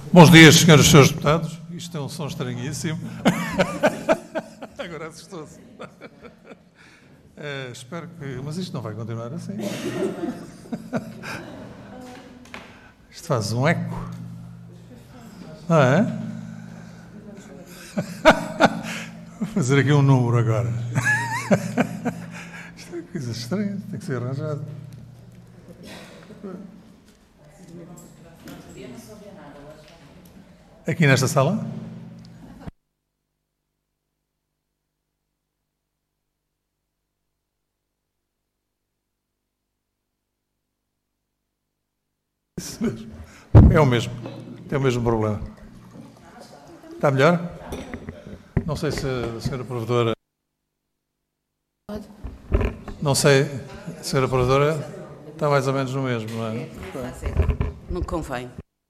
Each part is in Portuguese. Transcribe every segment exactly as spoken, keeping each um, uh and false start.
Bons dias, senhoras e senhores deputados. Isto é um som estranhíssimo. Agora assustou-se. Uh, espero que... Mas isto não vai continuar assim. Isto faz um eco. Não é? Vou fazer aqui um número agora. Isto é uma coisa estranha, tem que ser arranjado. Aqui nesta sala? Isso mesmo. É o mesmo. Tem o mesmo problema. Está melhor? Não sei se a senhora Provedora... Não sei, a senhora Provedora está mais ou menos no mesmo, não é? Não convém.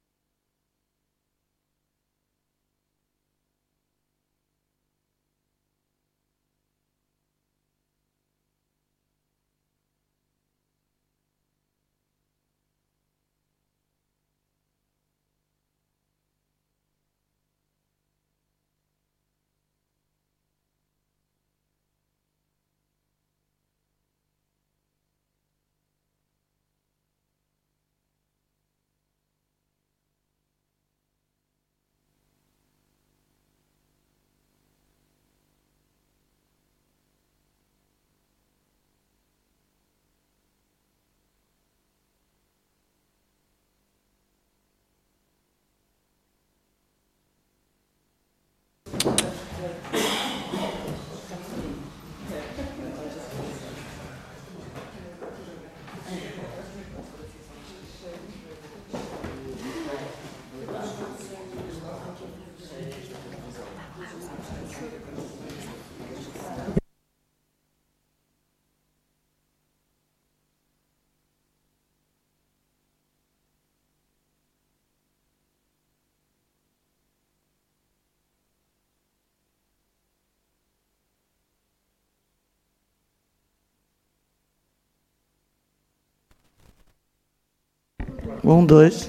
Um, dois.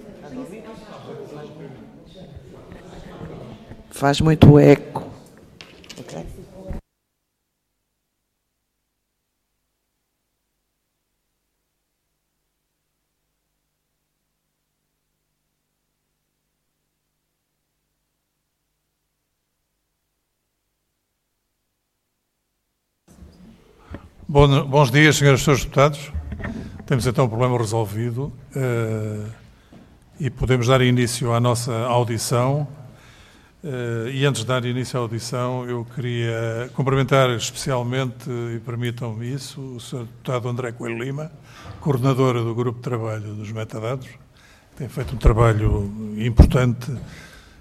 Faz muito eco. Okay. Bom, bons dias, senhoras e senhores deputados. Temos então o problema resolvido uh, e podemos dar início à nossa audição. Uh, e antes de dar início à audição, eu queria cumprimentar especialmente, e permitam-me isso, o senhor deputado André Coelho Lima, coordenador do Grupo de Trabalho dos Metadados, que tem feito um trabalho importante uh,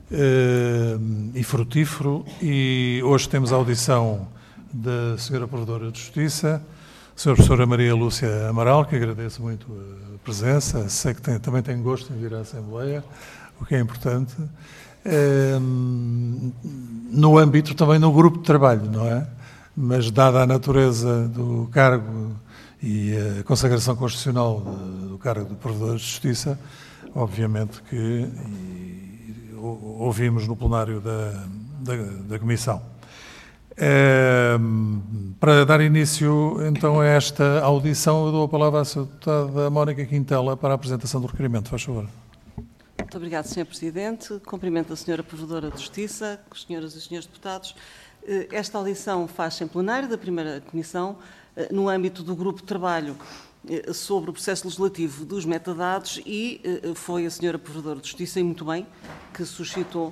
e frutífero, e hoje temos a audição da senhora Provedora de Justiça, a senhora professora Maria Lúcia Amaral, que agradeço muito a presença, sei que tem, também tem gosto em vir à Assembleia, o que é importante, é, no âmbito também do grupo de trabalho, não é? Mas dada a natureza do cargo e a consagração constitucional do cargo de Provedor de Justiça, obviamente que e, ouvimos no plenário da, da, da Comissão. É, para dar início, então, a esta audição, eu dou a palavra à senhora deputada Mónica Quintela para a apresentação do requerimento. Faz favor. Muito obrigado, senhor Presidente. Cumprimento a senhora Provedora de Justiça, senhoras e senhores deputados. Esta audição faz-se em plenário da primeira Comissão, no âmbito do grupo de trabalho sobre o processo legislativo dos metadados, e foi a senhora Provedora de Justiça, e muito bem, que suscitou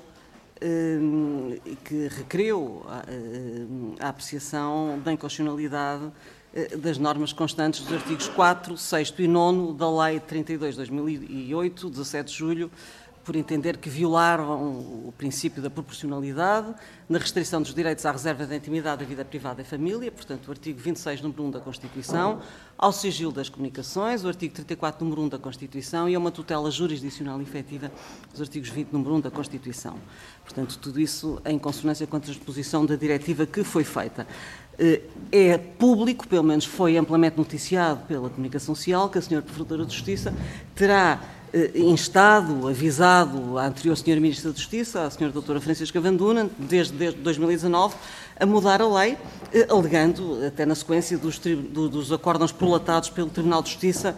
que requeriu a apreciação da inconstitucionalidade das normas constantes dos artigos quatro, seis e nove da Lei trinta e dois de dois mil e oito, dezassete de julho, por entender que violaram o princípio da proporcionalidade na restrição dos direitos à reserva da intimidade da vida privada e família, portanto, o artigo vinte e seis, número um da Constituição, ao sigilo das comunicações, o artigo trinta e quatro, número um da Constituição, e a uma tutela jurisdicional efetiva dos artigos vinte, número um da Constituição. Portanto, tudo isso em consonância com a transposição da diretiva que foi feita. É público, pelo menos foi amplamente noticiado pela comunicação social, que a senhora Provedora de Justiça terá instado, avisado a anterior senhora Ministra da Justiça, a senhora doutora Francisca Van Dunen, desde, desde dois mil e dezanove, a mudar a lei, alegando, até na sequência dos, dos acórdãos prolatados pelo Tribunal de Justiça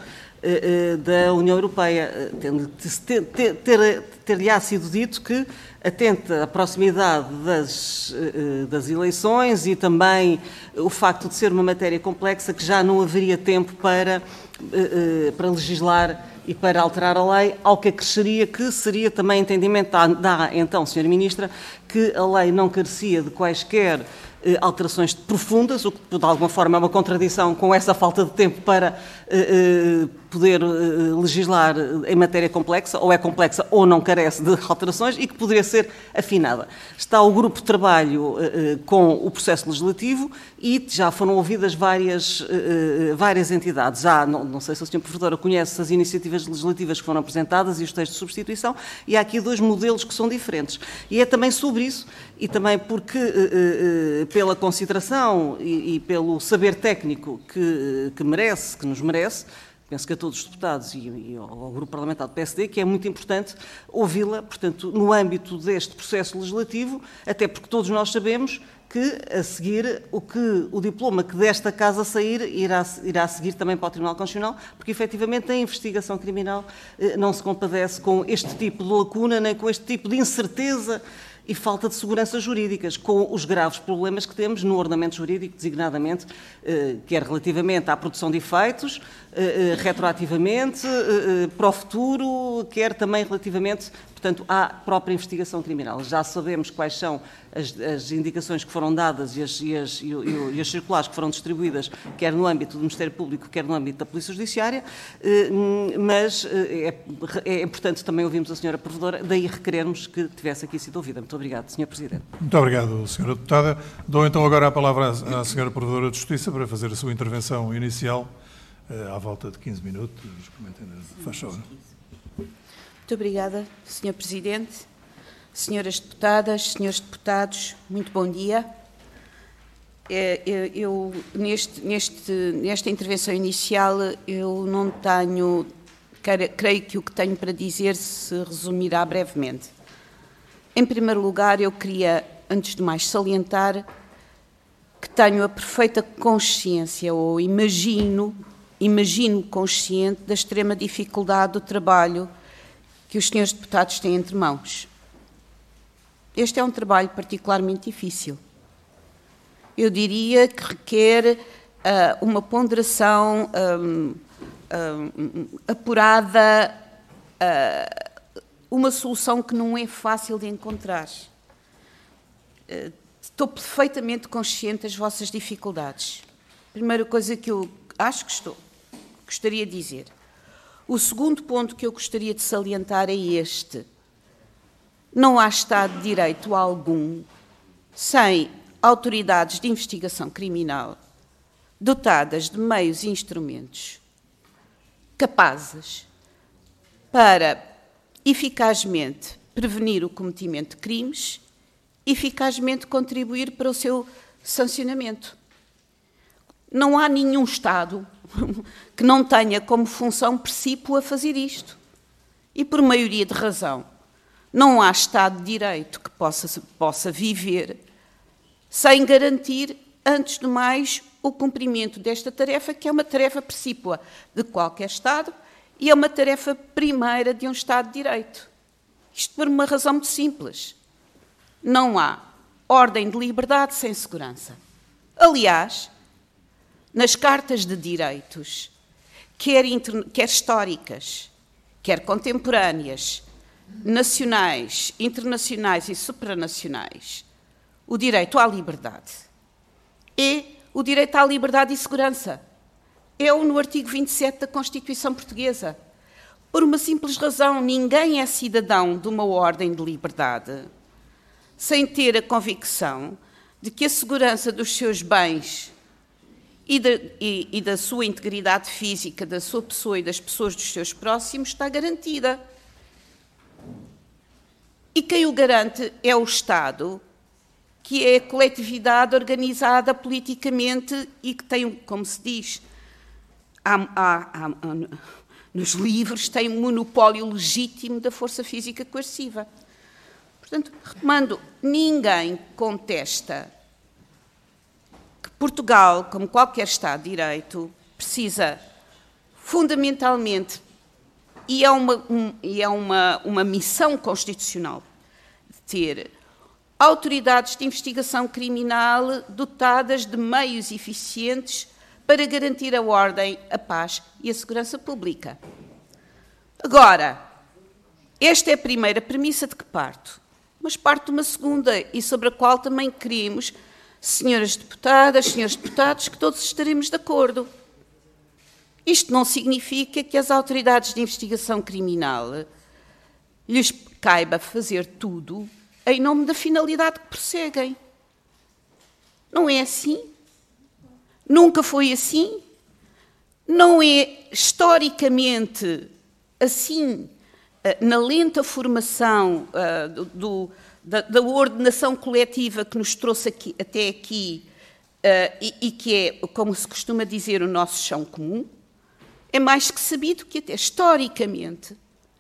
da União Europeia, ter, ter, ter, ter-lhe sido dito que, atente à proximidade das, das eleições e também o facto de ser uma matéria complexa, que já não haveria tempo para, para legislar e para alterar a lei, ao que acresceria que seria também entendimento da, da então senhora Ministra, que a lei não carecia de quaisquer alterações profundas, o que de alguma forma é uma contradição com essa falta de tempo para uh, poder uh, legislar em matéria complexa, ou é complexa ou não carece de alterações, e que poderia ser afinada. Está o grupo de trabalho uh, com o processo legislativo e já foram ouvidas várias, uh, várias entidades. Já, não, não sei se a senhora Professora conhece as iniciativas legislativas que foram apresentadas e os textos de substituição, e há aqui dois modelos que são diferentes. E é também sobre isso, e também porque, uh, uh, pela consideração e, e pelo saber técnico que, que merece, que nos merece, penso que a todos os deputados e, e ao, ao grupo parlamentar do P S D, que é muito importante ouvi-la, portanto, no âmbito deste processo legislativo, até porque todos nós sabemos que, a seguir, o, que, o diploma que desta casa sair irá, irá seguir também para o Tribunal Constitucional, porque, efetivamente, a investigação criminal eh, não se compadece com este tipo de lacuna, nem com este tipo de incerteza e falta de segurança jurídicas, com os graves problemas que temos no ordenamento jurídico, designadamente, eh, quer relativamente à produção de efeitos, eh, retroativamente, eh, para o futuro, quer também relativamente, portanto, à própria investigação criminal. Já sabemos quais são as, as indicações que foram dadas e as, e, as, e, e as circulares que foram distribuídas, quer no âmbito do Ministério Público, quer no âmbito da Polícia Judiciária, eh, mas eh, é, é importante também ouvirmos a senhora Provedora, daí requerermos que tivesse aqui sido ouvida. Muito obrigado, senhor Presidente. Muito obrigado, senhora Deputada. Dou então agora a palavra à, à senhora Provedora de Justiça para fazer a sua intervenção inicial, eh, à volta de quinze minutos. Faz favor. Muito obrigada, senhor Presidente, senhoras deputadas, senhores deputados, muito bom dia. Eu, eu neste, neste, nesta intervenção inicial, eu não tenho, creio que o que tenho para dizer se resumirá brevemente. Em primeiro lugar, eu queria, antes de mais, salientar que tenho a perfeita consciência, ou imagino, imagino consciente da extrema dificuldade do trabalho que os senhores deputados têm entre mãos. Este é um trabalho particularmente difícil. Eu diria que requer uh, uma ponderação um, um, apurada, uh, uma solução que não é fácil de encontrar. Uh, estou perfeitamente consciente das vossas dificuldades. Primeira coisa que eu acho que estou, gostaria de dizer. O segundo ponto que eu gostaria de salientar é este. Não há Estado de Direito algum sem autoridades de investigação criminal dotadas de meios e instrumentos capazes para eficazmente prevenir o cometimento de crimes, eficazmente contribuir para o seu sancionamento. Não há nenhum Estado que não tenha como função precípua fazer isto. E por maioria de razão, não há Estado de Direito que possa, possa viver sem garantir, antes de mais, o cumprimento desta tarefa, que é uma tarefa precípua de qualquer Estado e é uma tarefa primeira de um Estado de Direito. Isto por uma razão muito simples. Não há ordem de liberdade sem segurança. Aliás, nas cartas de direitos, quer, inter... quer históricas, quer contemporâneas, nacionais, internacionais e supranacionais, o direito à liberdade é o direito à liberdade e segurança. É o no artigo vinte e sete da Constituição Portuguesa. Por uma simples razão, ninguém é cidadão de uma ordem de liberdade sem ter a convicção de que a segurança dos seus bens E, de, e, e da sua integridade física, da sua pessoa e das pessoas dos seus próximos está garantida. E quem o garante é o Estado, que é a coletividade organizada politicamente e que tem, como se diz, há, há, há, nos livros, têm um monopólio legítimo da força física coerciva. Portanto, retomando, ninguém contesta que Portugal, como qualquer Estado de Direito, precisa fundamentalmente, e é uma, um, e é uma, uma missão constitucional, de ter autoridades de investigação criminal dotadas de meios eficientes para garantir a ordem, a paz e a segurança pública. Agora, esta é a primeira premissa de que parto, mas parto de uma segunda e sobre a qual também queremos, senhoras deputadas, senhores deputados, que todos estaremos de acordo. Isto não significa que as autoridades de investigação criminal lhes caiba fazer tudo em nome da finalidade que perseguem. Não é assim. Nunca foi assim. Não é historicamente assim, na lenta formação uh, do, do, da, da ordenação coletiva que nos trouxe aqui, até aqui uh, e, e que é, como se costuma dizer, o nosso chão comum. É mais que sabido que até historicamente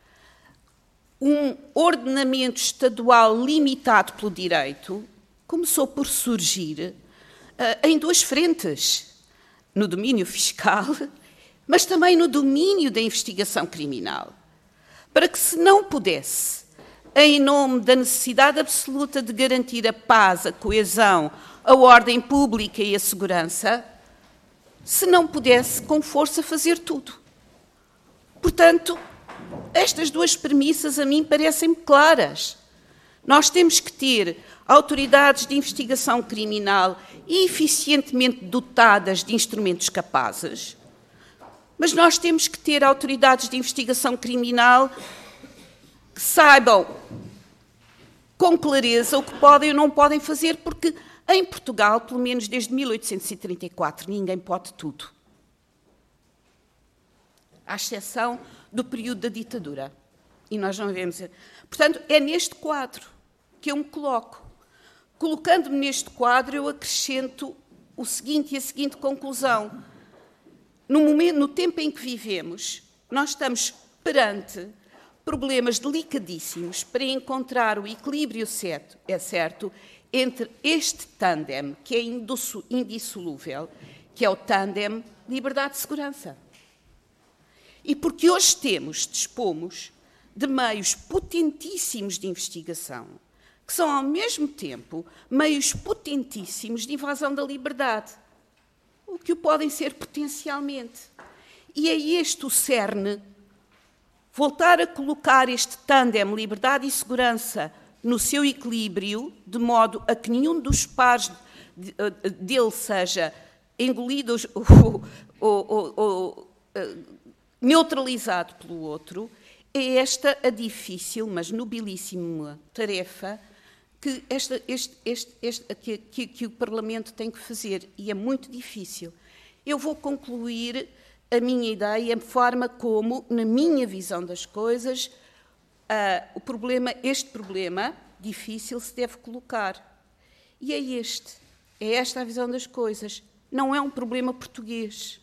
um ordenamento estadual limitado pelo direito começou por surgir uh, em duas frentes, no domínio fiscal, mas também no domínio da investigação criminal, para que se não pudesse, em nome da necessidade absoluta de garantir a paz, a coesão, a ordem pública e a segurança, se não pudesse, com força, fazer tudo. Portanto, estas duas premissas a mim parecem-me claras. Nós temos que ter autoridades de investigação criminal eficientemente dotadas de instrumentos capazes, mas nós temos que ter autoridades de investigação criminal que saibam com clareza o que podem ou não podem fazer, porque em Portugal, pelo menos desde mil oitocentos e trinta e quatro, ninguém pode tudo. À exceção do período da ditadura. E nós não vemos. Portanto, é neste quadro que eu me coloco. Colocando-me neste quadro, eu acrescento o seguinte e a seguinte conclusão. No momento, no tempo em que vivemos, nós estamos perante problemas delicadíssimos para encontrar o equilíbrio certo, é certo, entre este tândem, que é indissolúvel, que é o tândem liberdade e segurança. E porque hoje temos, dispomos, de meios potentíssimos de investigação, que são, ao mesmo tempo, meios potentíssimos de invasão da liberdade, o que o podem ser potencialmente. E é este o cerne, voltar a colocar este tândem liberdade e segurança no seu equilíbrio, de modo a que nenhum dos pares dele seja engolido ou, ou, ou, ou neutralizado pelo outro, é esta a difícil, mas nobilíssima tarefa que, esta, este, este, este, que, que, que o Parlamento tem que fazer, e é muito difícil. Eu vou concluir a minha ideia, a forma como, na minha visão das coisas, uh, o problema, este problema difícil se deve colocar. E é este, é esta a visão das coisas. Não é um problema português.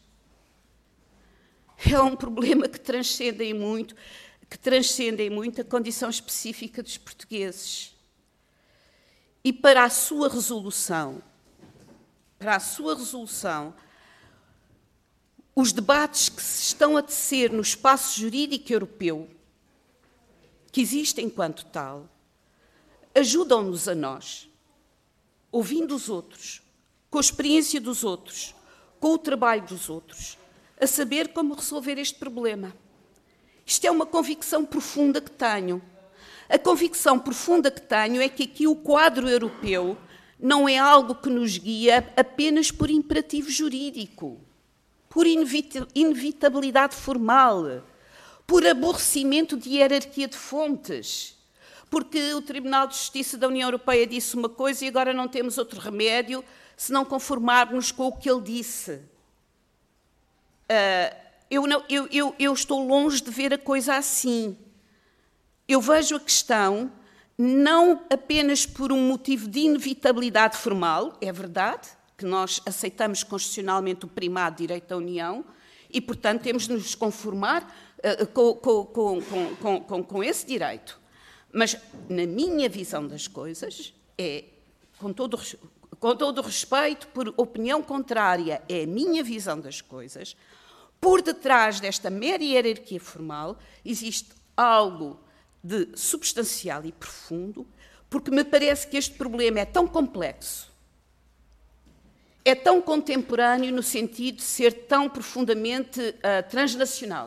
É um problema que transcende em muito, que transcende em muito a condição específica dos portugueses. E para a sua resolução, para a sua resolução, os debates que se estão a tecer no espaço jurídico europeu, que existe enquanto tal, ajudam-nos a nós, ouvindo os outros, com a experiência dos outros, com o trabalho dos outros, a saber como resolver este problema. Isto é uma convicção profunda que tenho. A convicção profunda que tenho é que aqui o quadro europeu não é algo que nos guia apenas por imperativo jurídico, por inevitabilidade formal, por aborrecimento de hierarquia de fontes, porque o Tribunal de Justiça da União Europeia disse uma coisa e agora não temos outro remédio se não conformarmos com o que ele disse. Uh, eu, não, eu, eu, eu estou longe de ver a coisa assim. Eu vejo a questão não apenas por um motivo de inevitabilidade formal, é verdade, que nós aceitamos constitucionalmente o primado de direito da União e, portanto, temos de nos conformar com, com, com, com, com, com esse direito. Mas, na minha visão das coisas, é, com todo, com todo o respeito por opinião contrária, é a minha visão das coisas, por detrás desta mera hierarquia formal existe algo de substancial e profundo, porque me parece que este problema é tão complexo, é tão contemporâneo no sentido de ser tão profundamente uh, transnacional,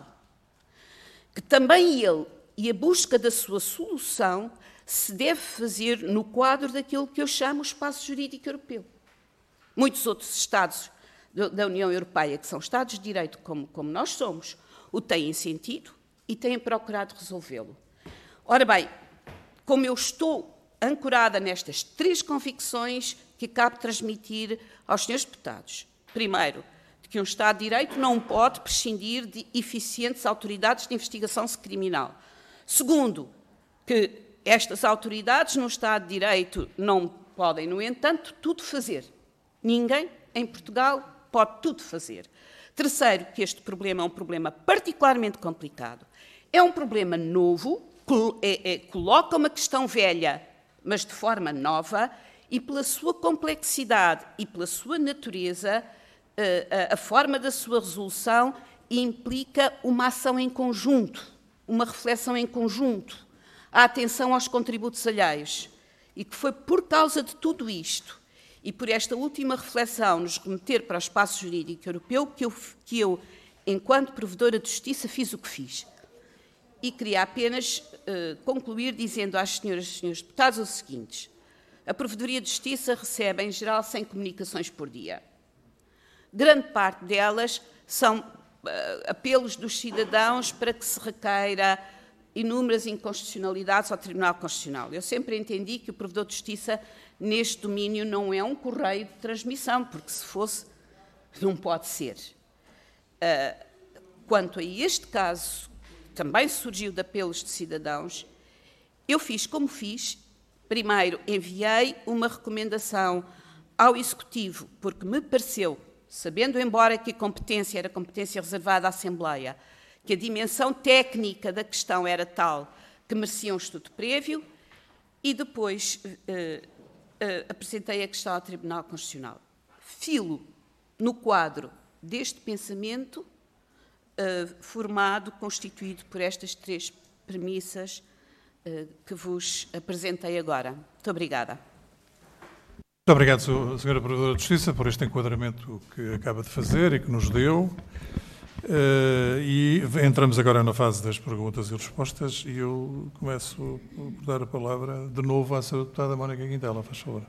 que também ele e a busca da sua solução se deve fazer no quadro daquilo que eu chamo o espaço jurídico europeu. Muitos outros Estados da União Europeia, que são Estados de Direito como, como nós somos, o têm sentido e têm procurado resolvê-lo. Ora bem, como eu estou ancorada nestas três convicções que acabo de transmitir aos senhores deputados. Primeiro, de que um Estado de Direito não pode prescindir de eficientes autoridades de investigação criminal. Segundo, que estas autoridades no Estado de Direito não podem, no entanto, tudo fazer. Ninguém em Portugal pode tudo fazer. Terceiro, que este problema é um problema particularmente complicado. É um problema novo, é, é, coloca uma questão velha, mas de forma nova, e pela sua complexidade e pela sua natureza, a, a, a forma da sua resolução implica uma ação em conjunto, uma reflexão em conjunto, a atenção aos contributos alheios. E que foi por causa de tudo isto e por esta última reflexão nos remeter para o espaço jurídico europeu que eu, que eu enquanto provedora de justiça, fiz o que fiz. E queria apenas uh, concluir dizendo às senhoras e senhores deputados o seguinte: a Provedoria de Justiça recebe, em geral, cem comunicações por dia. Grande parte delas são uh, apelos dos cidadãos para que se requeira inúmeras inconstitucionalidades ao Tribunal Constitucional. Eu sempre entendi que o Provedor de Justiça, neste domínio, não é um correio de transmissão, porque se fosse, não pode ser. Uh, quanto a este caso, também surgiu de apelos de cidadãos, eu fiz como fiz. Primeiro, enviei uma recomendação ao Executivo, porque me pareceu, sabendo embora que a competência era competência reservada à Assembleia, que a dimensão técnica da questão era tal que merecia um estudo prévio, e depois eh, eh, apresentei a questão ao Tribunal Constitucional. Filo no quadro deste pensamento eh, formado, constituído por estas três premissas que vos apresentei agora. Muito obrigada. Muito obrigado, senhora Provedora de Justiça, por este enquadramento que acaba de fazer e que nos deu. E entramos agora na fase das perguntas e respostas e eu começo por dar a palavra de novo à senhora deputada Mónica Quintela, faz favor.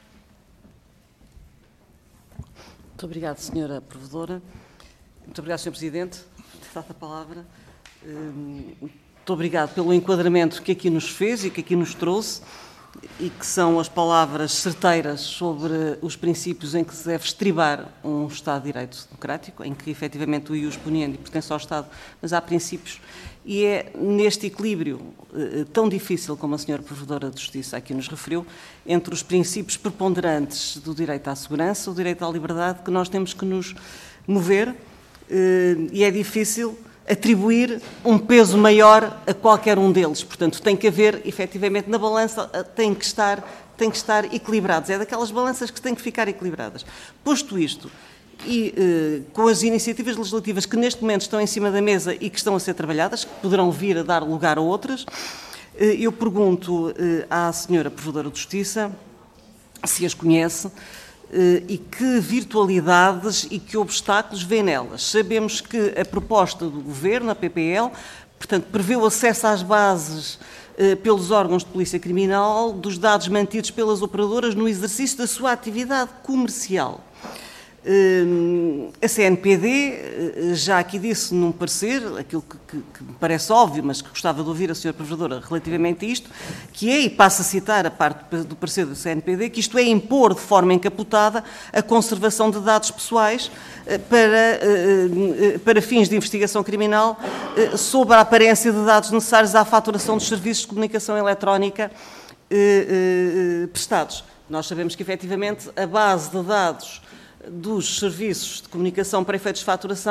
Muito obrigada, senhora Provedora. Muito obrigado, senhor Presidente, por ter dado a palavra. Muito obrigado pelo enquadramento que aqui nos fez e que aqui nos trouxe e que são as palavras certeiras sobre os princípios em que se deve estribar um Estado de Direito democrático, em que efetivamente o ius poniendi pertence ao Estado, mas há princípios. E é neste equilíbrio eh, tão difícil, como a senhora Provedora de Justiça aqui nos referiu, entre os princípios preponderantes do direito à segurança, o direito à liberdade, que nós temos que nos mover eh, e é difícil atribuir um peso maior a qualquer um deles. Portanto, tem que haver, efetivamente, na balança, tem que estar, tem que estar equilibrados. É daquelas balanças que têm que ficar equilibradas. Posto isto, e eh, com as iniciativas legislativas que neste momento estão em cima da mesa e que estão a ser trabalhadas, que poderão vir a dar lugar a outras, eh, eu pergunto eh, à senhora Provedora de Justiça se as conhece, e que virtualidades e que obstáculos vê nelas. Sabemos que a proposta do Governo, a P P L, portanto, prevê o acesso às bases eh, pelos órgãos de polícia criminal dos dados mantidos pelas operadoras no exercício da sua atividade comercial. Eh, a C N P D eh, já aqui disse num parecer, aquilo que, que, que me parece óbvio, mas que gostava de ouvir a senhora Provedora relativamente a isto, que é, e passo a citar a parte do parecer do C N P D, que isto é impor de forma encapotada a conservação de dados pessoais eh, para, eh, para fins de investigação criminal eh, sob a aparência de dados necessários à faturação dos serviços de comunicação eletrónica eh, eh, prestados. Nós sabemos que, efetivamente, a base de dados dos serviços de comunicação para efeitos de faturação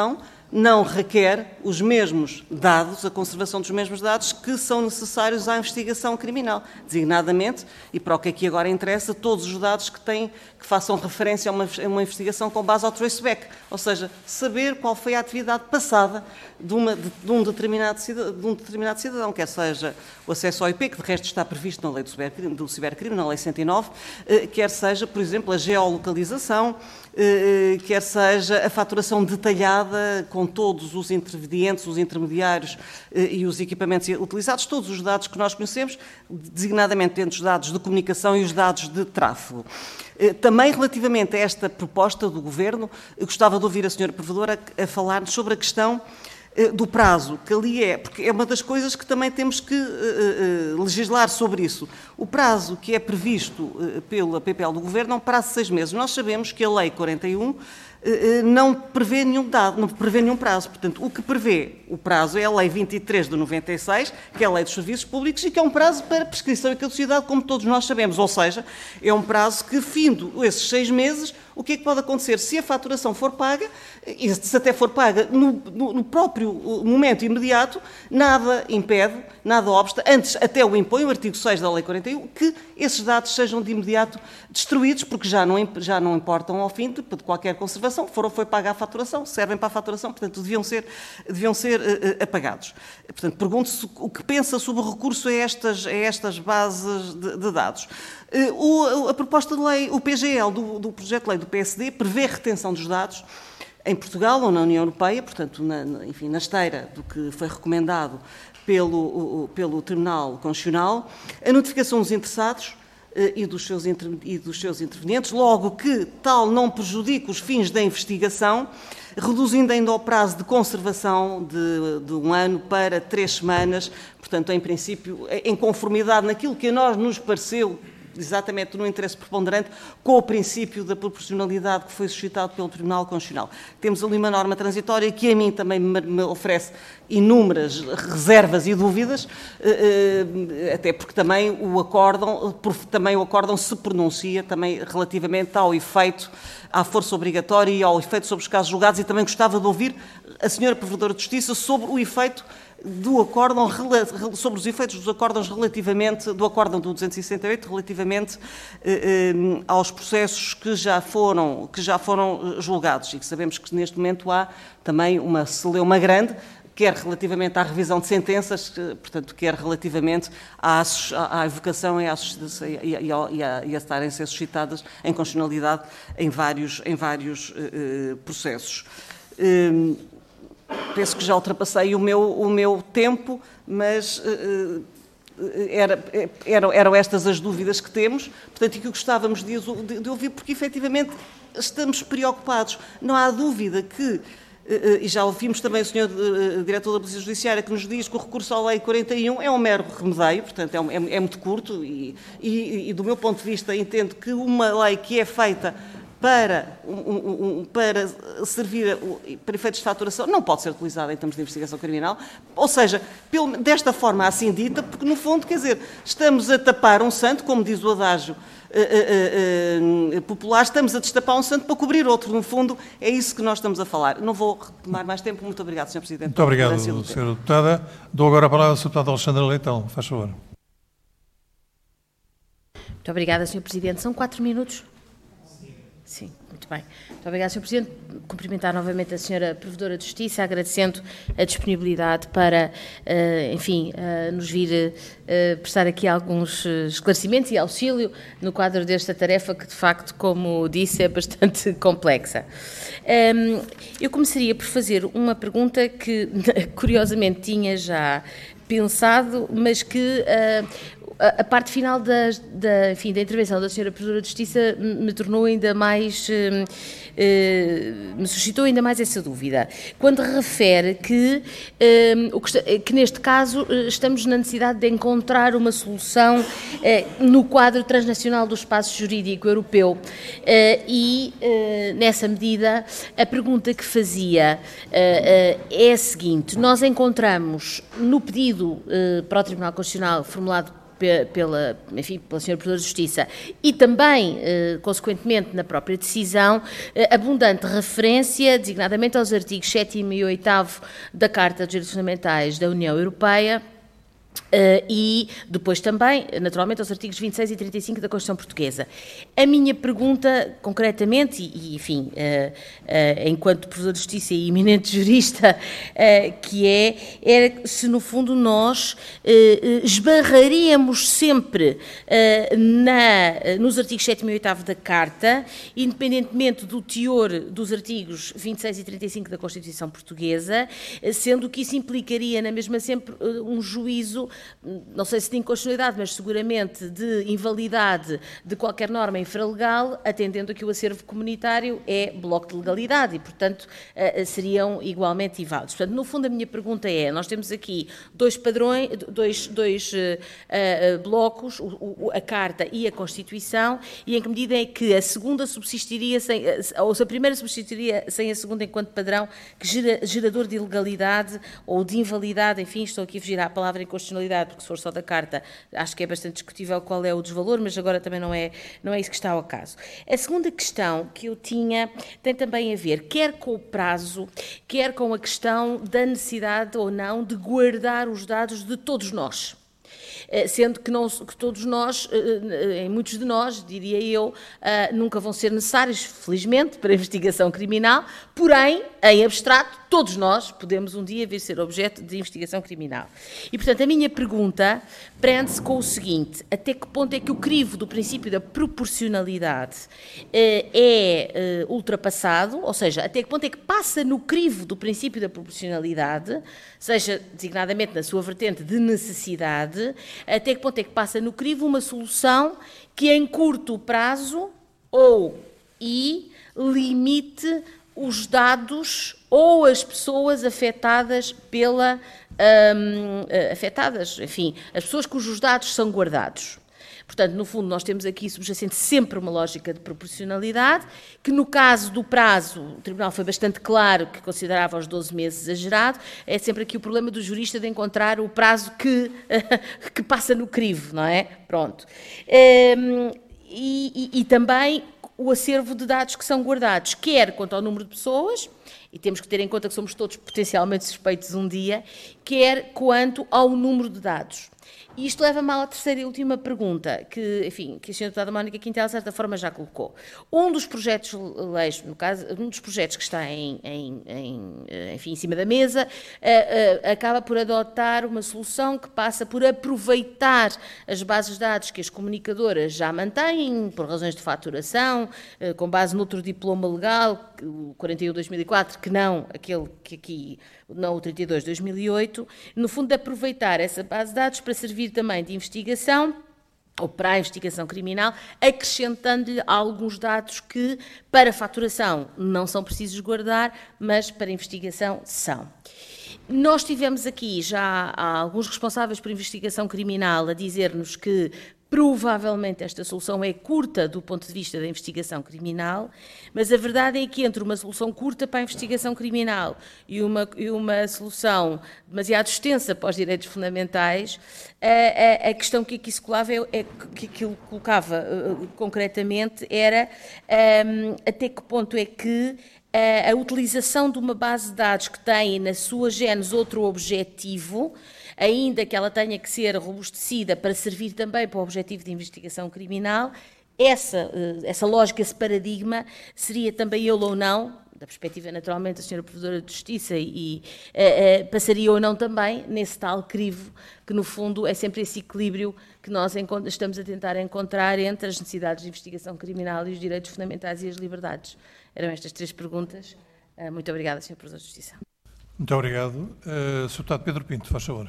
não requer os mesmos dados, a conservação dos mesmos dados que são necessários à investigação criminal, designadamente, e para o que aqui agora interessa, todos os dados que, têm, que façam referência a uma, a uma investigação com base ao traceback, ou seja, saber qual foi a atividade passada de, uma, de, de, um, determinado cidadão, de um determinado cidadão, quer seja o acesso ao I P, que de resto está previsto na lei do cibercrime, do cibercrime na lei cento e nove, quer seja, por exemplo, a geolocalização, quer seja a faturação detalhada com todos os intervenientes, os intermediários e os equipamentos utilizados, todos os dados que nós conhecemos, designadamente entre os dados de comunicação e os dados de tráfego. Também relativamente a esta proposta do Governo, eu gostava de ouvir a senhora Provedora a falar sobre a questão do prazo, que ali é, porque é uma das coisas que também temos que uh, uh, legislar sobre isso. O prazo que é previsto uh, pela P P L do Governo é um prazo de seis meses. Nós sabemos que a Lei quarenta e um uh, não prevê nenhum dado, não prevê nenhum prazo. Portanto, o que prevê o prazo é a Lei vinte e três de noventa e seis, que é a Lei dos Serviços Públicos, e que é um prazo para prescrição e caducidade, como todos nós sabemos. Ou seja, é um prazo que, findo esses seis meses, o que é que pode acontecer? Se a faturação for paga, e se até for paga no, no, no próprio momento imediato, nada impede, nada obsta, antes até o impõe, o artigo seis da Lei quarenta e um, que esses dados sejam de imediato destruídos, porque já não, já não importam ao fim de, de qualquer conservação, foram, foi paga a faturação, servem para a faturação, portanto, deviam ser, deviam ser uh, apagados. Portanto, pergunto-se o que pensa sobre o recurso a estas, a estas bases de, de dados. Uh, o, a proposta de lei, o P G L do, do projeto de lei do P S D prevê retenção dos dados em Portugal ou na União Europeia, portanto, na, enfim, na esteira do que foi recomendado pelo, o, pelo Tribunal Constitucional, a notificação dos interessados uh, e, dos seus inter, e dos seus intervenientes, logo que tal não prejudique os fins da investigação, reduzindo ainda o prazo de conservação de, de um ano para três semanas, portanto, em princípio, em conformidade naquilo que a nós nos pareceu exatamente no interesse preponderante com o princípio da proporcionalidade que foi suscitado pelo Tribunal Constitucional. Temos ali uma norma transitória que a mim também me oferece inúmeras reservas e dúvidas, até porque também o acórdão, também o acórdão se pronuncia também relativamente ao efeito, à força obrigatória e ao efeito sobre os casos julgados, e também gostava de ouvir a senhora Provedora de Justiça sobre o efeito do acórdão, sobre os efeitos dos acórdãos relativamente, do acórdão do duzentos e sessenta e oito, relativamente eh, eh, aos processos que já foram, que já foram julgados, e que sabemos que neste momento há também uma celeuma grande, quer relativamente à revisão de sentenças, portanto, quer relativamente à, à evocação e, à, e, a, e, a, e a estarem a ser suscitadas em constitucionalidade em vários, em vários eh, processos. Eh, Penso que já ultrapassei o meu, o meu tempo, mas uh, era, eram, eram estas as dúvidas que temos, portanto, e que gostávamos de, de, de ouvir, porque efetivamente estamos preocupados. Não há dúvida que, uh, e já ouvimos também o senhor uh, Diretor da Polícia Judiciária que nos diz que o recurso à Lei quarenta e um é um mero remedeio, portanto, é, um, é, é muito curto e, e, e, do meu ponto de vista, entendo que uma lei que é feita Para, um, um, para servir para efeitos de faturação, não pode ser utilizada em termos de investigação criminal, ou seja, pelo, desta forma assim dita, porque no fundo, quer dizer, estamos a tapar um santo, como diz o adágio uh, uh, uh, popular, estamos a destapar um santo para cobrir outro, no fundo, é isso que nós estamos a falar. Não vou tomar mais tempo, muito obrigado, senhor Presidente. Muito obrigado, senhora Deputada. Dou agora a palavra ao senhor Deputado Alexandre Leitão, faz favor. Muito obrigada, senhor Presidente. São quatro minutos. Sim, muito bem. Muito obrigada, senhor Presidente. Cumprimentar novamente a senhora Provedora de Justiça, agradecendo a disponibilidade para, uh, enfim, uh, nos vir uh, prestar aqui alguns esclarecimentos e auxílio no quadro desta tarefa que, de facto, como disse, é bastante complexa. Um, eu começaria por fazer uma pergunta que, curiosamente, tinha já pensado, mas que... Uh, A parte final da, da, enfim, da intervenção da senhora Provedora de Justiça me tornou ainda mais, eh, eh, me suscitou ainda mais essa dúvida, quando refere que, eh, o que, que neste caso estamos na necessidade de encontrar uma solução eh, no quadro transnacional do espaço jurídico europeu eh, e, eh, nessa medida, a pergunta que fazia eh, eh, é a seguinte: nós encontramos no pedido eh, para o Tribunal Constitucional formulado pela, enfim, pela senhora Provedora de Justiça e também, eh, consequentemente, na própria decisão, eh, abundante referência, designadamente aos artigos sétimo e oitavo da Carta dos Direitos Fundamentais da União Europeia, Uh, e depois também, naturalmente, aos artigos vinte e seis e trinta e cinco da Constituição Portuguesa. A minha pergunta, concretamente, e, e enfim, uh, uh, enquanto professor de Justiça e eminente jurista, uh, que é, era se no fundo nós uh, esbarraríamos sempre uh, na, nos artigos sétimo e oitavo da Carta, independentemente do teor dos artigos vinte e seis e trinta e cinco da Constituição Portuguesa, sendo que isso implicaria na mesma sempre uh, um juízo, não sei se de inconstitucionalidade, mas seguramente de invalidade de qualquer norma infralegal, atendendo a que o acervo comunitário é bloco de legalidade e, portanto, seriam igualmente inválidos. Portanto, no fundo, a minha pergunta é, nós temos aqui dois padrões, dois, dois uh, uh, blocos, o, o, a Carta e a Constituição, e em que medida é que a segunda subsistiria, sem, ou se a primeira subsistiria sem a segunda enquanto padrão que gera, gerador de ilegalidade ou de invalidade, enfim, estou aqui a fugir à palavra inconstitucionalidade, porque se for só da Carta, acho que é bastante discutível qual é o desvalor, mas agora também não é, não é isso que está ao caso. A segunda questão que eu tinha tem também a ver, quer com o prazo, quer com a questão da necessidade ou não de guardar os dados de todos nós. Sendo que, não, que todos nós, em muitos de nós, diria eu, nunca vão ser necessários, felizmente, para a investigação criminal, porém, em abstrato, todos nós podemos um dia vir ser objeto de investigação criminal. E, portanto, a minha pergunta prende-se com o seguinte, até que ponto é que o crivo do princípio da proporcionalidade é ultrapassado, ou seja, até que ponto é que passa no crivo do princípio da proporcionalidade, seja designadamente na sua vertente de necessidade, até que ponto é que passa no crivo uma solução que em curto prazo ou e limite os dados ou as pessoas afetadas pela um, afetadas, enfim, as pessoas cujos dados são guardados. Portanto, no fundo, nós temos aqui subjacente sempre uma lógica de proporcionalidade, que no caso do prazo, o Tribunal foi bastante claro que considerava os doze meses exagerado, é sempre aqui o problema do jurista de encontrar o prazo que, que passa no crivo, não é? Pronto. Um, e, e, e também o acervo de dados que são guardados, quer quanto ao número de pessoas, e temos que ter em conta que somos todos potencialmente suspeitos um dia, quer quanto ao número de dados. E isto leva-me à terceira e última pergunta, que, enfim, que a senhora deputada Mónica Quintela, de certa forma, já colocou. Um dos projetos de leis, no caso, um dos projetos que está em, em, em, enfim, em cima da mesa, uh, uh, acaba por adotar uma solução que passa por aproveitar as bases de dados que as comunicadoras já mantêm, por razões de faturação, uh, com base noutro diploma legal, o quarenta e um de dois mil e quatro, que não aquele que aqui, não o trinta e dois de dois mil e oito, no fundo de aproveitar essa base de dados para servir também de investigação, ou para a investigação criminal, acrescentando-lhe alguns dados que, para faturação, não são precisos guardar, mas para investigação são. Nós tivemos aqui já alguns responsáveis por investigação criminal a dizer-nos que provavelmente esta solução é curta do ponto de vista da investigação criminal, mas a verdade é que entre uma solução curta para a investigação criminal e uma, e uma solução demasiado extensa para os direitos fundamentais, a, a, a questão que aqui se colava, é, é, que aquilo colocava uh, concretamente, era um, até que ponto é que a, a utilização de uma base de dados que tem na sua gênese outro objetivo, ainda que ela tenha que ser robustecida para servir também para o objetivo de investigação criminal, essa, essa lógica, esse paradigma, seria também ele ou não, da perspectiva naturalmente da senhora Provedora de Justiça, e, e uh, uh, passaria ou não também nesse tal crivo, que no fundo é sempre esse equilíbrio que nós estamos a tentar encontrar entre as necessidades de investigação criminal e os direitos fundamentais e as liberdades. Eram estas três perguntas. Uh, muito obrigada, senhora Provedora de Justiça. Muito obrigado. Uh, senhor Deputado Pedro Pinto, faz favor.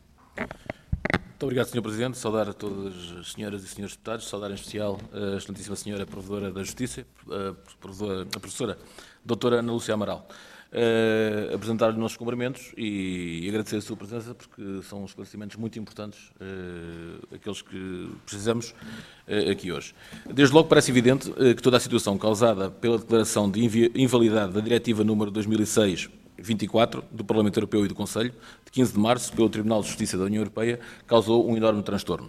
Muito obrigado, senhor Presidente. Saudar a todas as senhoras e senhores deputados, saudar em especial a excelentíssima senhora Provedora da Justiça, a, professora, a professora doutora Ana Lúcia Amaral. Uh, apresentar-lhe os nossos cumprimentos e, e agradecer a sua presença, porque são esclarecimentos muito importantes, uh, aqueles que precisamos uh, aqui hoje. Desde logo parece evidente uh, que toda a situação causada pela declaração de invalidade da Diretiva número dois mil e seis vinte e quatro do Parlamento Europeu e do Conselho, de quinze de março, pelo Tribunal de Justiça da União Europeia, causou um enorme transtorno.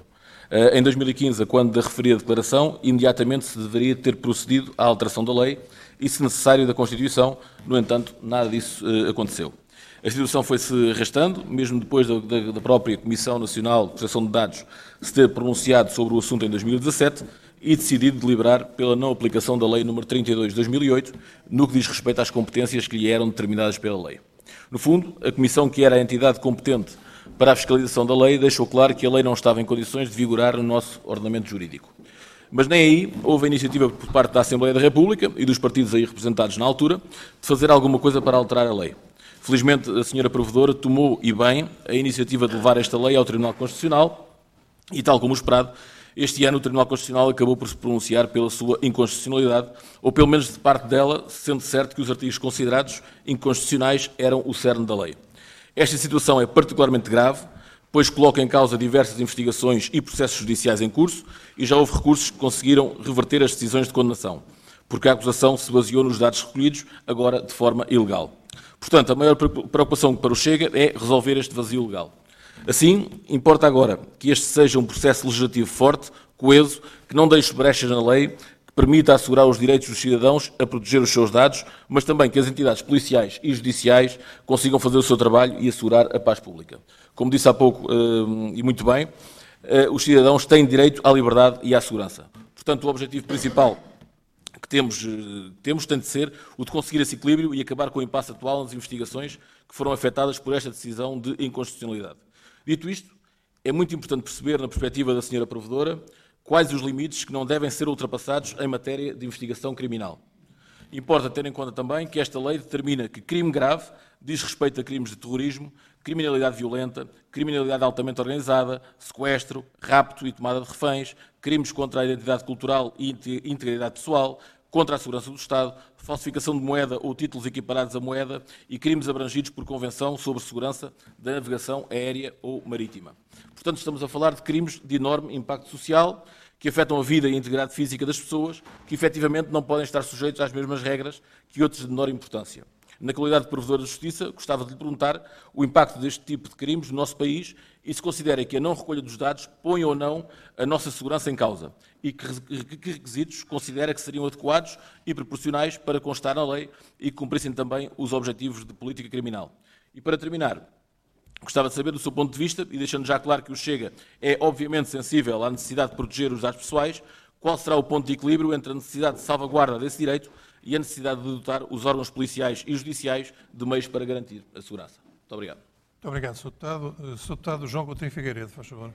Em dois mil e quinze, quando da referida declaração, imediatamente se deveria ter procedido à alteração da lei e, se necessário, da Constituição. No entanto, nada disso aconteceu. A situação foi-se arrastando, mesmo depois da, da, da própria Comissão Nacional de Proteção de Dados se ter pronunciado sobre o assunto em dois mil e dezassete e decidido deliberar pela não aplicação da Lei número trinta e dois de dois mil e oito, no que diz respeito às competências que lhe eram determinadas pela lei. No fundo, a Comissão, que era a entidade competente para a fiscalização da lei, deixou claro que a lei não estava em condições de vigorar no nosso ordenamento jurídico. Mas nem aí houve a iniciativa por parte da Assembleia da República e dos partidos aí representados na altura de fazer alguma coisa para alterar a lei. Felizmente, a senhora Provedora tomou, e bem, a iniciativa de levar esta lei ao Tribunal Constitucional e, tal como esperado, este ano o Tribunal Constitucional acabou por se pronunciar pela sua inconstitucionalidade, ou pelo menos de parte dela, sendo certo que os artigos considerados inconstitucionais eram o cerne da lei. Esta situação é particularmente grave, pois coloca em causa diversas investigações e processos judiciais em curso e já houve recursos que conseguiram reverter as decisões de condenação, porque a acusação se baseou nos dados recolhidos, agora de forma ilegal. Portanto, a maior preocupação para o Chega é resolver este vazio legal. Assim, importa agora que este seja um processo legislativo forte, coeso, que não deixe brechas na lei, que permita assegurar os direitos dos cidadãos a proteger os seus dados, mas também que as entidades policiais e judiciais consigam fazer o seu trabalho e assegurar a paz pública. Como disse há pouco, e muito bem, os cidadãos têm direito à liberdade e à segurança. Portanto, o objetivo principal que temos, temos tem de ser o de conseguir esse equilíbrio e acabar com o impasse atual nas investigações que foram afetadas por esta decisão de inconstitucionalidade. Dito isto, é muito importante perceber, na perspectiva da senhora Provedora, quais os limites que não devem ser ultrapassados em matéria de investigação criminal. Importa ter em conta também que esta lei determina que crime grave diz respeito a crimes de terrorismo, criminalidade violenta, criminalidade altamente organizada, sequestro, rapto e tomada de reféns, crimes contra a identidade cultural e integridade pessoal, contra a segurança do Estado, falsificação de moeda ou títulos equiparados à moeda e crimes abrangidos por Convenção sobre Segurança da Navegação Aérea ou Marítima. Portanto, estamos a falar de crimes de enorme impacto social que afetam a vida e a integridade física das pessoas, que efetivamente não podem estar sujeitos às mesmas regras que outros de menor importância. Na qualidade de Provedora de Justiça, gostava de lhe perguntar o impacto deste tipo de crimes no nosso país e se considera que a não recolha dos dados põe ou não a nossa segurança em causa e que requisitos considera que seriam adequados e proporcionais para constar na lei e que cumprissem também os objetivos de política criminal. E para terminar, gostava de saber do seu ponto de vista, e deixando já claro que o Chega é obviamente sensível à necessidade de proteger os dados pessoais, qual será o ponto de equilíbrio entre a necessidade de salvaguarda desse direito e a necessidade de dotar os órgãos policiais e judiciais de meios para garantir a segurança. Muito obrigado. Muito obrigado, senhor Deputado. senhor Deputado João Coutinho Figueiredo, faz favor.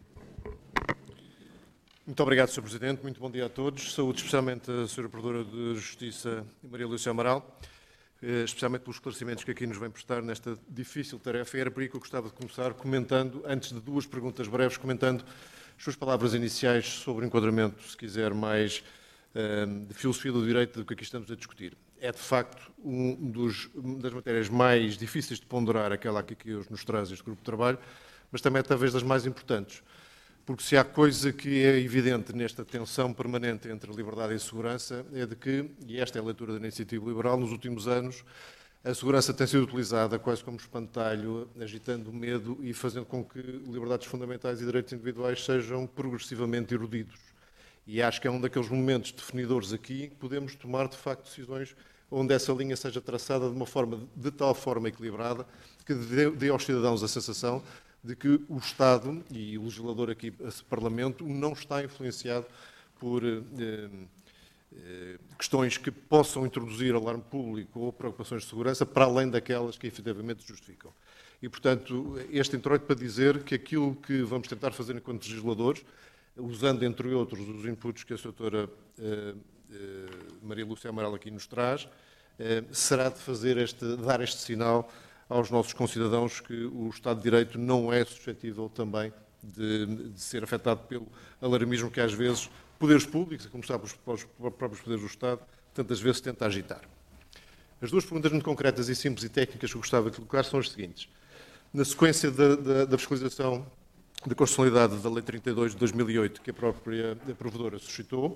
Muito obrigado, senhor Presidente. Muito bom dia a todos. Saúde especialmente a senhora Provedora de Justiça, Maria Lúcia Amaral, especialmente pelos esclarecimentos que aqui nos vem prestar nesta difícil tarefa. E era por aí que eu gostava de começar comentando, antes de duas perguntas breves, comentando as suas palavras iniciais sobre o enquadramento, se quiser, mais de filosofia do direito do que aqui estamos a discutir. É, de facto, um dos, uma das matérias mais difíceis de ponderar, aquela aqui que hoje nos traz este grupo de trabalho, mas também é talvez das mais importantes. Porque se há coisa que é evidente nesta tensão permanente entre liberdade e segurança, é de que, e esta é a leitura da Iniciativa Liberal, nos últimos anos, a segurança tem sido utilizada quase como espantalho, agitando o medo e fazendo com que liberdades fundamentais e direitos individuais sejam progressivamente erudidos. E acho que é um daqueles momentos definidores aqui que podemos tomar, de facto, decisões onde essa linha seja traçada de uma forma, de tal forma equilibrada, que dê aos cidadãos a sensação de que o Estado e o legislador aqui, esse Parlamento, não está influenciado por eh, eh, questões que possam introduzir alarme público ou preocupações de segurança para além daquelas que efetivamente justificam. E, portanto, este introito para dizer que aquilo que vamos tentar fazer enquanto legisladores, usando, entre outros, os inputs que a doutora eh, eh, Maria Lúcia Amaral aqui nos traz, eh, será de fazer este, dar este sinal aos nossos concidadãos que o Estado de Direito não é suscetível também de, de ser afetado pelo alarmismo que, às vezes, poderes públicos, a começar pelos, pelos próprios poderes do Estado, tantas vezes tenta agitar. As duas perguntas muito concretas e simples e técnicas que eu gostava de colocar são as seguintes. Na sequência da, da, da fiscalização da constitucionalidade da Lei trinta e dois de dois mil e oito, que a própria Provedora suscitou,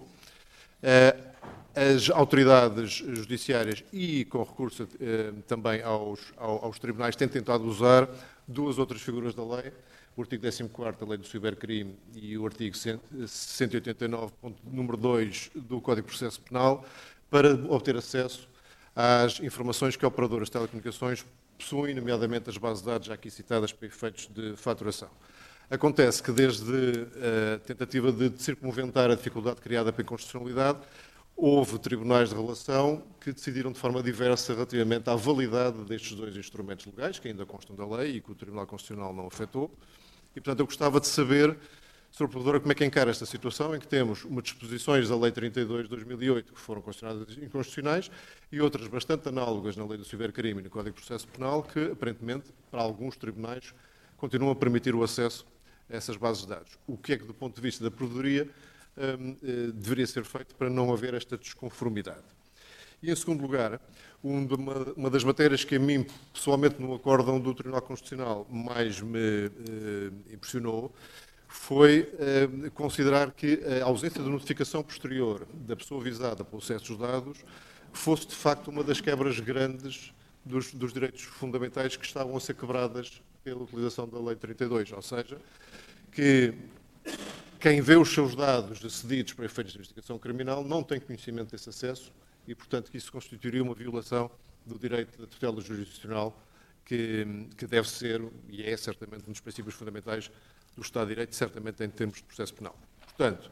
as autoridades judiciárias e, com recurso também aos, aos tribunais, têm tentado usar duas outras figuras da lei o artigo décimo quarto da Lei do Cibercrime e o artigo cento e oitenta e nove, ponto número dois do Código de Processo Penal, para obter acesso às informações que operadoras de telecomunicações possuem, nomeadamente as bases de dados já aqui citadas para efeitos de faturação. Acontece que desde a tentativa de circunventar a dificuldade criada pela inconstitucionalidade, houve tribunais de relação que decidiram de forma diversa relativamente à validade destes dois instrumentos legais, que ainda constam da lei e que o Tribunal Constitucional não afetou. E, portanto, eu gostava de saber, senhora Provedora, como é que encara esta situação em que temos umas disposições da Lei trinta e dois de dois mil e oito que foram consideradas inconstitucionais e outras bastante análogas na Lei do Cibercrime e no Código de Processo Penal que, aparentemente, para alguns tribunais, continuam a permitir o acesso a essas bases de dados. O que é que, do ponto de vista da Provedoria, hum, eh, deveria ser feito para não haver esta desconformidade? E, em segundo lugar, uma, uma das matérias que a mim, pessoalmente, no acórdão do Tribunal Constitucional mais me eh, impressionou foi eh, considerar que a ausência de notificação posterior da pessoa visada pelo acesso dos dados fosse, de facto, uma das quebras grandes dos, dos direitos fundamentais que estavam a ser quebradas pela utilização da Lei trinta e dois, ou seja, que quem vê os seus dados acedidos para efeitos de investigação criminal não tem conhecimento desse acesso e, portanto, que isso constituiria uma violação do direito da tutela jurisdicional que, que deve ser, e é certamente um dos princípios fundamentais do Estado de Direito, certamente em termos de processo penal. Portanto,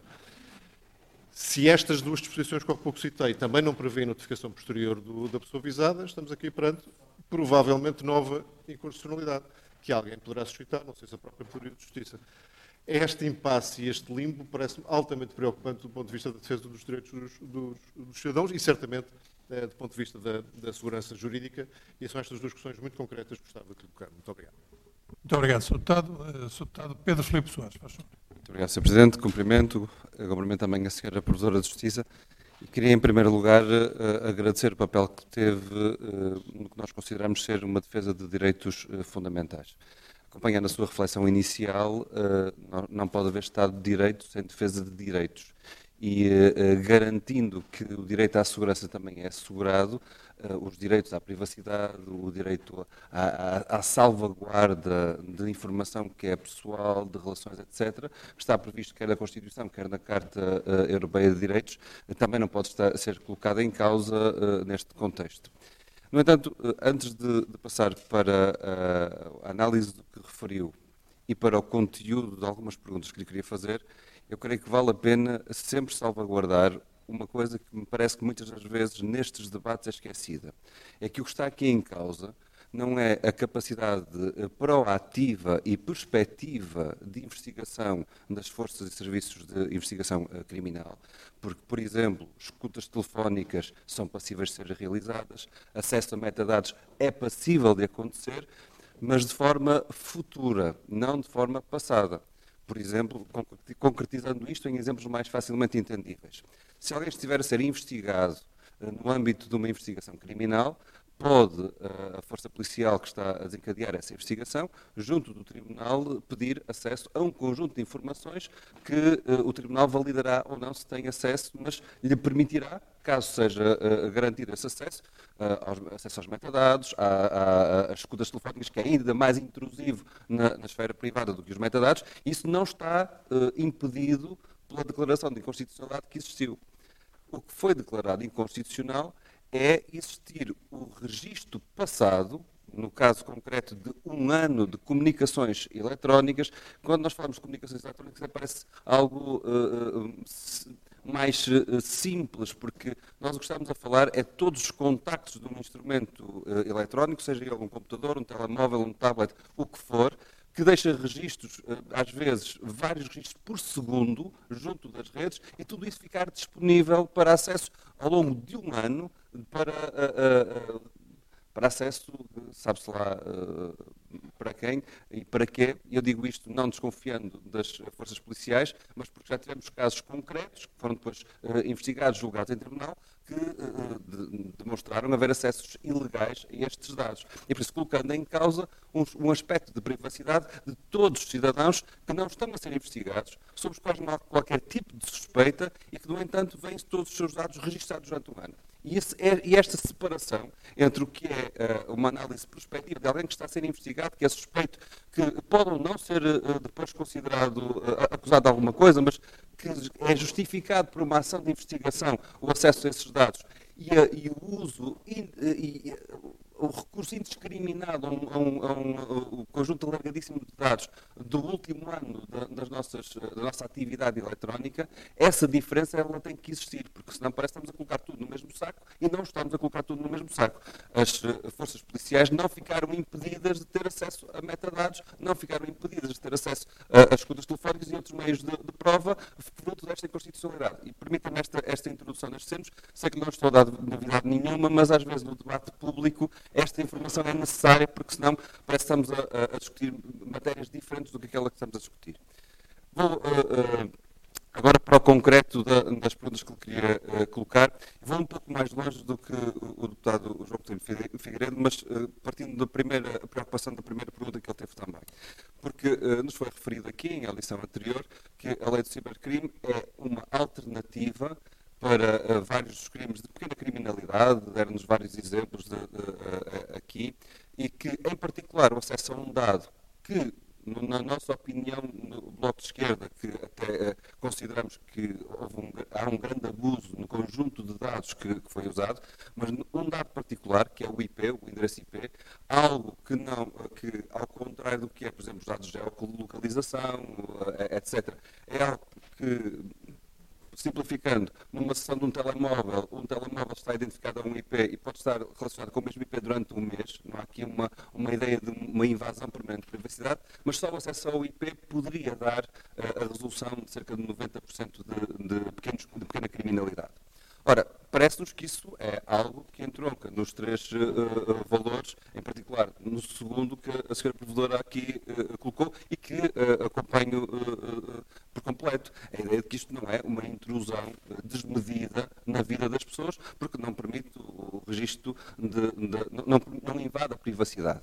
se estas duas disposições que há pouco citei também não prevêem notificação posterior do, da pessoa visada, estamos aqui perante, provavelmente, nova inconstitucionalidade, que alguém poderá suscitar, não sei se a própria Provedoria de Justiça. Este impasse e este limbo parece-me altamente preocupante do ponto de vista da defesa dos direitos dos, dos, dos cidadãos e, certamente, eh, do ponto de vista da, da segurança jurídica. E são estas duas questões muito concretas que gostava de colocar. Muito obrigado. Muito obrigado, senhor Deputado. senhor Deputado Pedro Filipe Soares, faz favor. Muito obrigado, senhor Presidente. Cumprimento, cumprimento também a senhora Provedora de Justiça. E queria, em primeiro lugar, uh, agradecer o papel que teve uh, no que nós consideramos ser uma defesa de direitos uh, fundamentais. Acompanhando a sua reflexão inicial, uh, não, não pode haver Estado de Direito sem defesa de direitos. E uh, garantindo que o direito à segurança também é assegurado, uh, os direitos à privacidade, o direito à, à, à salvaguarda de informação que é pessoal, de relações, etcétera, está previsto quer na Constituição, quer na Carta uh, Europeia de Direitos, uh, também não pode estar, ser colocada em causa uh, neste contexto. No entanto, uh, antes de, de passar para uh, a análise do que referiu e para o conteúdo de algumas perguntas que lhe queria fazer, eu creio que vale a pena sempre salvaguardar uma coisa que me parece que muitas das vezes nestes debates é esquecida. É que o que está aqui em causa não é a capacidade proativa e perspectiva de investigação das forças e serviços de investigação criminal, porque, por exemplo, escutas telefónicas são passíveis de ser realizadas, acesso a metadados é passível de acontecer, mas de forma futura, não de forma passada. Por exemplo, concretizando isto em exemplos mais facilmente entendíveis. Se alguém estiver a ser investigado no âmbito de uma investigação criminal, pode a força policial que está a desencadear essa investigação, junto do Tribunal, pedir acesso a um conjunto de informações que o Tribunal validará ou não se tem acesso, mas lhe permitirá, caso seja garantido esse acesso, acesso aos metadados, às escutas telefónicas, que é ainda mais intrusivo na, na esfera privada do que os metadados, isso não está impedido pela declaração de inconstitucionalidade que existiu. O que foi declarado inconstitucional é existir o registro passado, no caso concreto de um ano de comunicações eletrónicas. Quando nós falamos de comunicações eletrónicas, aparece algo uh, mais uh, simples, porque nós o que estamos a falar é todos os contactos de um instrumento uh, eletrónico, seja ele um computador, um telemóvel, um tablet, o que for, que deixa registros, às vezes, vários registros por segundo, junto das redes, e tudo isso ficar disponível para acesso ao longo de um ano, para, uh, uh, para acesso, sabe-se lá uh, para quem e para quê. Eu digo isto não desconfiando das forças policiais, mas porque já tivemos casos concretos, que foram depois uh, investigados, julgados em tribunal, que uh, de, demonstraram haver acessos ilegais a estes dados. E por isso, colocando em causa um, um aspecto de privacidade de todos os cidadãos que não estão a ser investigados, sobre os quais não há qualquer tipo de suspeita e que, no entanto, vêm todos os seus dados registados durante um ano. E, esse, e esta separação entre o que é uh, uma análise prospectiva de alguém que está a ser investigado, que é suspeito, que pode ou não ser uh, depois considerado, uh, acusado de alguma coisa, mas que é justificado por uma ação de investigação o acesso a esses dados e, uh, e o uso e, e, e o recurso indiscriminado a um, a um, a um, a um conjunto alargadíssimo de dados do último ano da, das nossas, da nossa atividade eletrónica, essa diferença ela tem que existir, porque senão parece que estamos a colocar tudo no mesmo saco e não estamos a colocar tudo no mesmo saco. As uh, forças policiais não ficaram impedidas de ter acesso a metadados, não ficaram impedidas de ter acesso a, a escutas telefónicas e outros meios de, de prova, fruto desta inconstitucionalidade. E permitam-me esta, esta introdução nestes termos, sei que não estou a dar novidade nenhuma, mas às vezes no debate público esta informação é necessária, porque senão parece que estamos a, a discutir matérias diferentes do que aquela que estamos a discutir. Vou uh, uh, agora para o concreto da, das perguntas que eu queria uh, colocar. Vou um pouco mais longe do que o, o deputado João Coutinho Figueiredo, mas uh, partindo da primeira a preocupação da primeira pergunta que ele teve também. Porque uh, nos foi referido aqui, em audição anterior, que a lei do cibercrime é uma alternativa para uh, vários dos crimes de pequena criminalidade, deram-nos vários exemplos de, de, uh, aqui, e que, em particular, o acesso a um dado que, no, na nossa opinião, no Bloco de Esquerda, que até uh, consideramos que houve um, há um grande abuso no conjunto de dados que, que foi usado, mas um dado particular, que é o I P, o endereço I P, algo que, não, que ao contrário do que é, por exemplo, os dados de geolocalização, uh, etcétera, é algo que, simplificando, numa sessão de um telemóvel, um telemóvel está identificado a um I P e pode estar relacionado com o mesmo I P durante um mês. Não há aqui uma, uma ideia de uma invasão permanente de privacidade, mas só o acesso ao I P poderia dar uh, a resolução de cerca de noventa por cento de, de, pequenos, de pequena criminalidade. Ora, parece-nos que isso é algo que entronca nos três uh, uh, valores, em particular no segundo que a senhora Provedora aqui uh, colocou e que uh, acompanho uh, uh, por completo. A ideia de que isto não é uma intrusão uh, desmedida na vida das pessoas, porque não permite o registro, de, de, não, não invade a privacidade.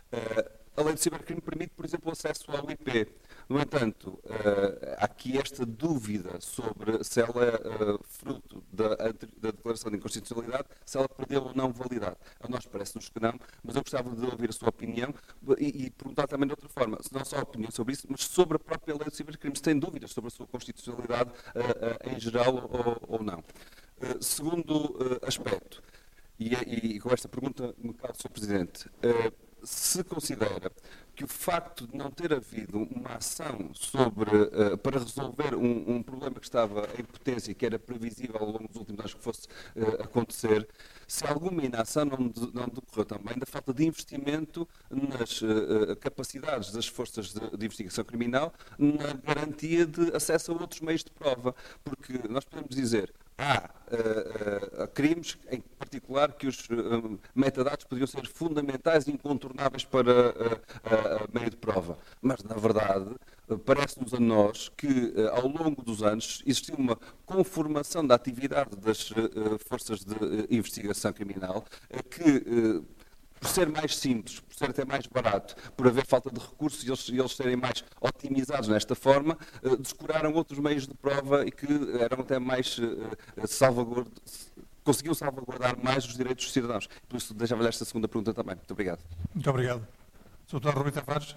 Uh, A lei de cibercrime permite, por exemplo, o acesso ao I P. No entanto, uh, há aqui esta dúvida sobre se ela é uh, fruto da, da declaração de inconstitucionalidade, se ela perdeu ou não validade. A nós parece-nos que não, mas eu gostava de ouvir a sua opinião e, e perguntar também de outra forma, se não só a opinião sobre isso, mas sobre a própria lei de cibercrime, se tem dúvidas sobre a sua constitucionalidade uh, uh, em geral ou, ou não. Uh, segundo uh, aspecto, e, e, e com esta pergunta me calo, senhor Presidente, uh, se considera que o facto de não ter havido uma ação sobre, uh, para resolver um, um problema que estava em potência e que era previsível ao longo dos últimos anos que fosse uh, acontecer, se alguma inação não, de, não decorreu também da falta de investimento nas uh, capacidades das forças de, de investigação criminal na garantia de acesso a outros meios de prova, porque nós podemos dizer há uh, uh, crimes, em particular, que os uh, metadados podiam ser fundamentais e incontornáveis para uh, uh, meio de prova. Mas, na verdade, uh, parece-nos a nós que, uh, ao longo dos anos, existiu uma conformação da atividade das uh, forças de uh, investigação criminal uh, que... Uh, por ser mais simples, por ser até mais barato, por haver falta de recursos e eles, eles serem mais otimizados nesta forma, uh, descuraram outros meios de prova e que eram até mais uh, salvaguard... conseguiam salvaguardar mais os direitos dos cidadãos. Por isso, deixava-lhe esta segunda pergunta também. Muito obrigado. Muito obrigado. doutor Rui Tavares.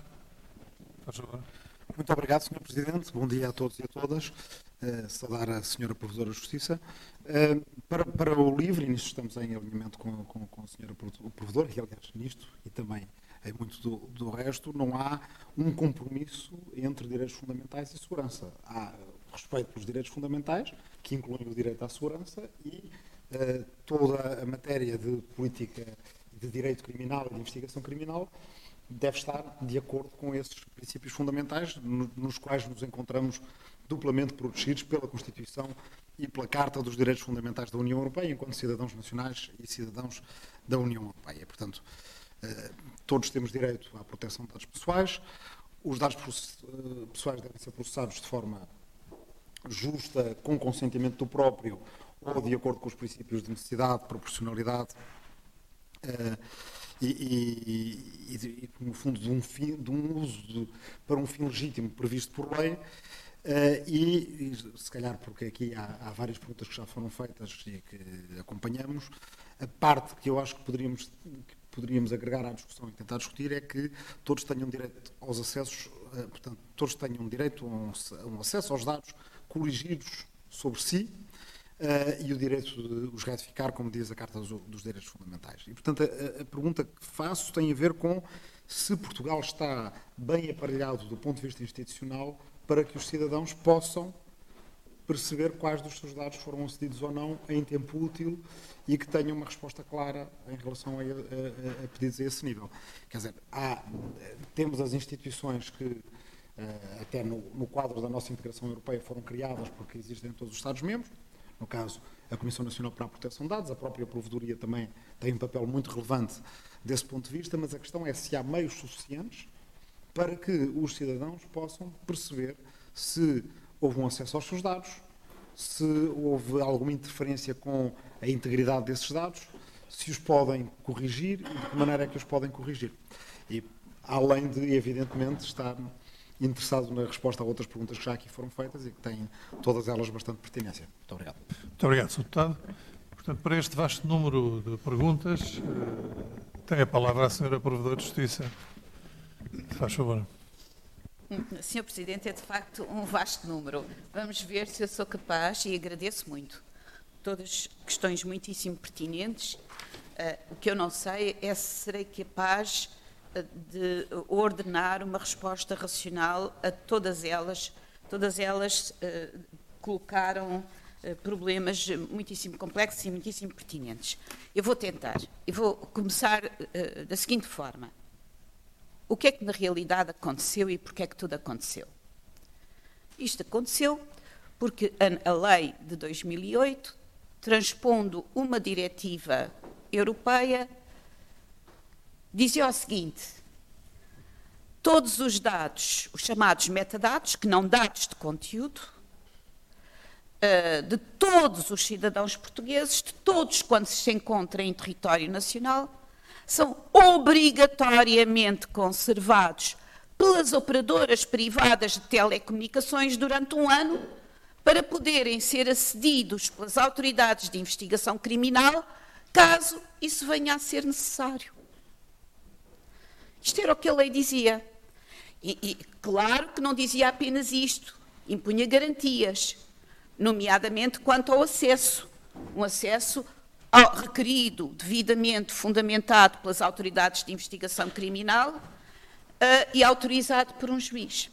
Faz favor. Muito obrigado, senhor Presidente. Bom dia a todos e a todas. Uh, saudar a senhora Provedora de Justiça. Uh, para, para o LIVRE, e nisto estamos em alinhamento com, com, com a senhora Provedora, e aliás nisto, e também em muito do, do resto, não há um compromisso entre direitos fundamentais e segurança. Há respeito pelos direitos fundamentais, que incluem o direito à segurança, e uh, toda a matéria de política de direito criminal e de investigação criminal deve estar de acordo com esses princípios fundamentais, no, nos quais nos encontramos duplamente protegidos pela Constituição e pela Carta dos Direitos Fundamentais da União Europeia, enquanto cidadãos nacionais e cidadãos da União Europeia. Portanto, eh, todos temos direito à proteção de dados pessoais, os dados pessoais devem ser processados de forma justa, com consentimento do próprio, ou de acordo com os princípios de necessidade, proporcionalidade, eh, E, e, e, e, no fundo, de um, fim, de um uso de, para um fim legítimo previsto por lei, Uh, e, e, se calhar, porque aqui há, há várias perguntas que já foram feitas e que acompanhamos, a parte que eu acho que poderíamos, que poderíamos agregar à discussão e tentar discutir é que todos tenham direito aos acessos, uh, portanto, todos tenham direito a um, a um acesso aos dados coligidos sobre si uh, e o direito de os retificar, como diz a Carta dos, dos Direitos Fundamentais. E, portanto, a, a pergunta que faço tem a ver com se Portugal está bem aparelhado do ponto de vista institucional para que os cidadãos possam perceber quais dos seus dados foram acedidos ou não em tempo útil e que tenham uma resposta clara em relação a, a, a pedidos a esse nível. Quer dizer, há, temos as instituições que, até no, no quadro da nossa integração europeia, foram criadas porque existem em todos os Estados-membros. No caso, a Comissão Nacional para a Proteção de Dados, a própria Provedoria também tem um papel muito relevante desse ponto de vista, mas a questão é se há meios suficientes para que os cidadãos possam perceber se houve um acesso aos seus dados, se houve alguma interferência com a integridade desses dados, se os podem corrigir e de que maneira é que os podem corrigir. E, além de, evidentemente, estar interessado na resposta a outras perguntas que já aqui foram feitas e que têm todas elas bastante pertinência. Muito obrigado. Muito obrigado, senhor Deputado. Portanto, para este vasto número de perguntas, tem a palavra a senhora Provedora de Justiça. Faz favor. senhor Presidente, é de facto um vasto número. Vamos ver se eu sou capaz, e agradeço muito, todas questões muitíssimo pertinentes. Uh, o que eu não sei é se serei capaz uh, de ordenar uma resposta racional a todas elas. Todas elas uh, colocaram uh, problemas muitíssimo complexos e muitíssimo pertinentes. Eu vou tentar. Eu vou começar uh, da seguinte forma. O que é que na realidade aconteceu e porquê é que tudo aconteceu? Isto aconteceu porque a, a lei de dois mil e oito, transpondo uma diretiva europeia, dizia o seguinte: todos os dados, os chamados metadados, que não dados de conteúdo, de todos os cidadãos portugueses, de todos quando se encontram em território nacional, são obrigatoriamente conservados pelas operadoras privadas de telecomunicações durante um ano para poderem ser acedidos pelas autoridades de investigação criminal, caso isso venha a ser necessário. Isto era o que a lei dizia. E, e claro que não dizia apenas isto, impunha garantias, nomeadamente quanto ao acesso, um acesso ao requerido, devidamente fundamentado pelas autoridades de investigação criminal uh, e autorizado por um juiz.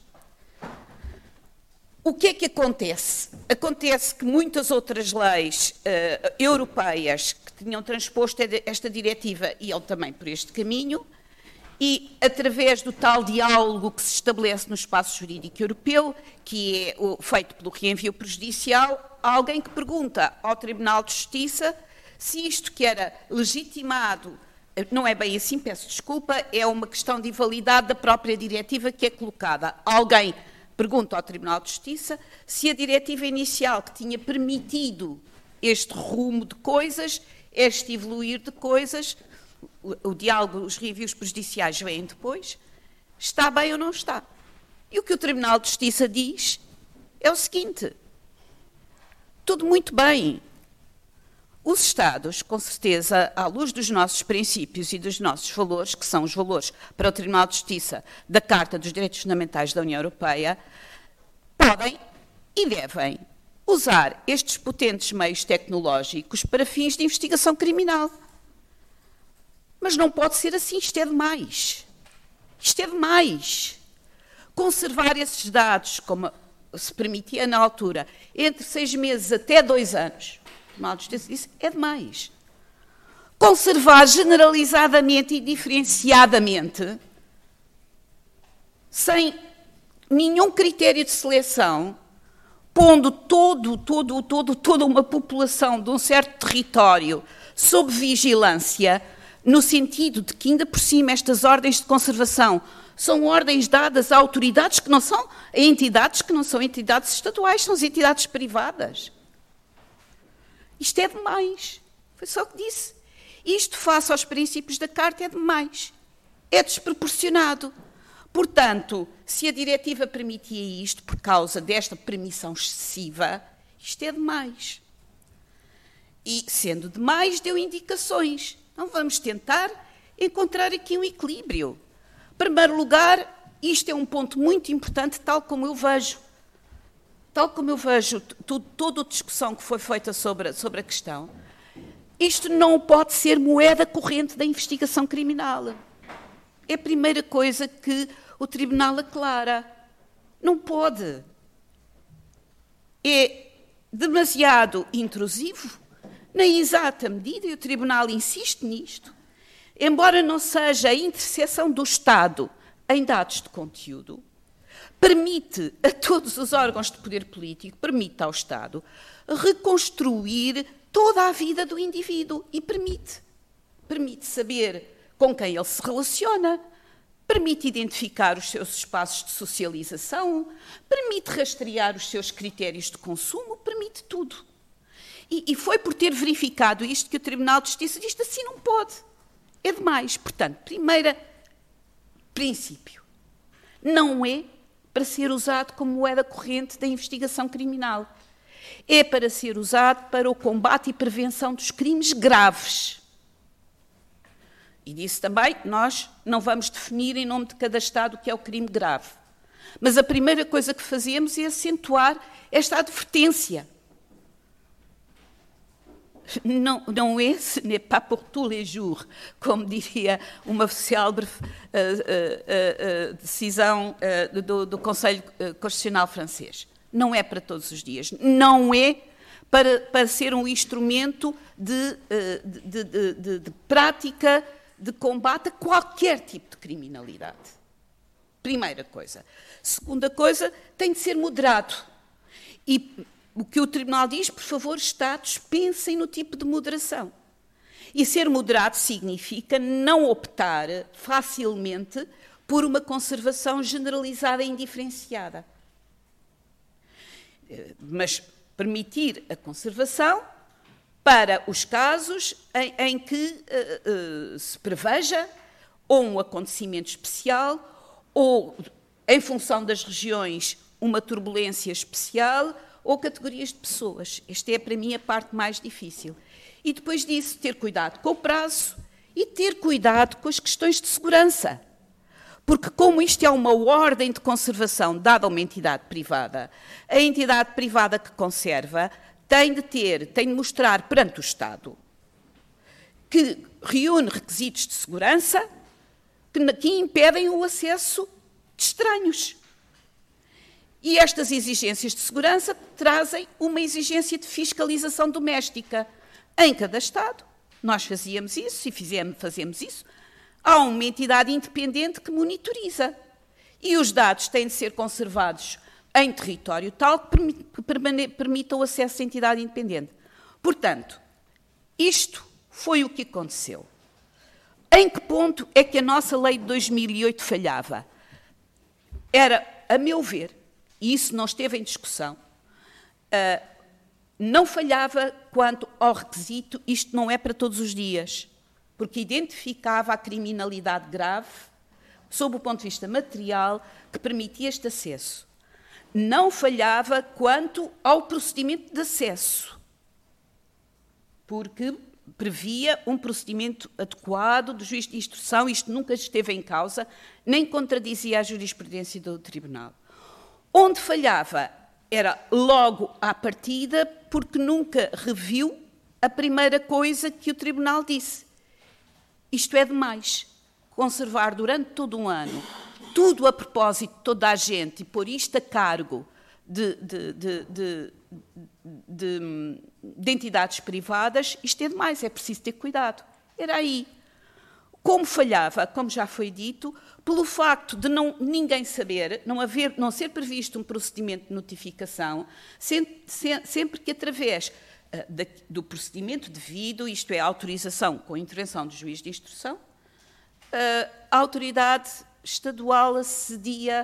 O que é que acontece? Acontece que muitas outras leis uh, europeias que tinham transposto esta diretiva iam também por este caminho e, através do tal diálogo que se estabelece no espaço jurídico europeu, que é o, feito pelo reenvio prejudicial, há alguém que pergunta ao Tribunal de Justiça se isto que era legitimado, não é bem assim, peço desculpa, é uma questão de invalidade da própria diretiva que é colocada. Alguém pergunta ao Tribunal de Justiça se a diretiva inicial que tinha permitido este rumo de coisas, este evoluir de coisas, o, o diálogo, os reviews prejudiciais vêm depois, está bem ou não está. E o que o Tribunal de Justiça diz é o seguinte: tudo muito bem. Os Estados, com certeza, à luz dos nossos princípios e dos nossos valores, que são os valores para o Tribunal de Justiça da Carta dos Direitos Fundamentais da União Europeia, podem e devem usar estes potentes meios tecnológicos para fins de investigação criminal. Mas não pode ser assim, isto é demais. Isto é demais. Conservar esses dados, como se permitia na altura, entre seis meses até dois anos, o Tribunal de Justiça disse, é demais. Conservar generalizadamente e diferenciadamente, sem nenhum critério de seleção, pondo todo, todo, todo, toda uma população de um certo território sob vigilância, no sentido de que, ainda por cima, estas ordens de conservação são ordens dadas a autoridades que não são, a entidades que não são entidades estaduais, são as entidades privadas. Isto é demais. Foi só o que disse. Isto, face aos princípios da Carta, é demais. É desproporcionado. Portanto, se a diretiva permitia isto por causa desta permissão excessiva, isto é demais. E, sendo demais, deu indicações. Então, vamos tentar encontrar aqui um equilíbrio. Em primeiro lugar, isto é um ponto muito importante, tal como eu vejo. Tal como eu vejo tudo, toda a discussão que foi feita sobre, sobre a questão, isto não pode ser moeda corrente da investigação criminal. É a primeira coisa que o Tribunal aclara. Não pode. É demasiado intrusivo, na exata medida, e o Tribunal insiste nisto, embora não seja a interseção do Estado em dados de conteúdo, permite a todos os órgãos de poder político, permite ao Estado reconstruir toda a vida do indivíduo e permite. Permite saber com quem ele se relaciona, permite identificar os seus espaços de socialização, permite rastrear os seus critérios de consumo, permite tudo. E, e foi por ter verificado isto que o Tribunal de Justiça diz que assim não pode. É demais. Portanto, primeiro princípio, não é para ser usado como moeda corrente da investigação criminal. É para ser usado para o combate e prevenção dos crimes graves. E disse também que nós não vamos definir em nome de cada Estado o que é o crime grave. Mas a primeira coisa que fazemos é acentuar esta advertência. Não, não é, ce n'est pas pour tous les jours, como diria uma célebre uh, uh, uh, uh, decisão uh, do, do Conselho Constitucional francês. Não é para todos os dias. Não é para, para ser um instrumento de, uh, de, de, de, de prática, de combate a qualquer tipo de criminalidade. Primeira coisa. Segunda coisa, tem de ser moderado. E o que o Tribunal diz, por favor, Estados, pensem no tipo de moderação. E ser moderado significa não optar facilmente por uma conservação generalizada e indiferenciada. Mas permitir a conservação para os casos em, em que uh, uh, se preveja ou um acontecimento especial ou, em função das regiões, uma turbulência especial ou categorias de pessoas. Esta é, para mim, a parte mais difícil. E depois disso, ter cuidado com o prazo e ter cuidado com as questões de segurança. Porque, como isto é uma ordem de conservação dada a uma entidade privada, a entidade privada que conserva tem de ter, tem de mostrar perante o Estado que reúne requisitos de segurança que, que impedem o acesso de estranhos. E estas exigências de segurança trazem uma exigência de fiscalização doméstica. Em cada Estado, nós fazíamos isso e fizemos, fazemos isso, há uma entidade independente que monitoriza. E os dados têm de ser conservados em território tal que permita o acesso à entidade independente. Portanto, isto foi o que aconteceu. Em que ponto é que a nossa lei de dois mil e oito falhava? Era, a meu ver, e isso não esteve em discussão, uh, não falhava quanto ao requisito, isto não é para todos os dias, porque identificava a criminalidade grave, sob o ponto de vista material, que permitia este acesso. Não falhava quanto ao procedimento de acesso, porque previa um procedimento adequado do juiz de instrução, isto nunca esteve em causa, nem contradizia a jurisprudência do Tribunal. Onde falhava era logo à partida, porque nunca reviu a primeira coisa que o Tribunal disse. Isto é demais. Conservar durante todo um ano tudo a propósito de toda a gente e pôr isto a cargo de, de, de, de, de, de entidades privadas, isto é demais, é preciso ter cuidado. Era aí. Como falhava, como já foi dito, pelo facto de não, ninguém saber, não, haver, não ser previsto um procedimento de notificação, sempre, sempre que através uh, da, do procedimento devido, isto é, a autorização com a intervenção do juiz de instrução, uh, a autoridade estadual acedia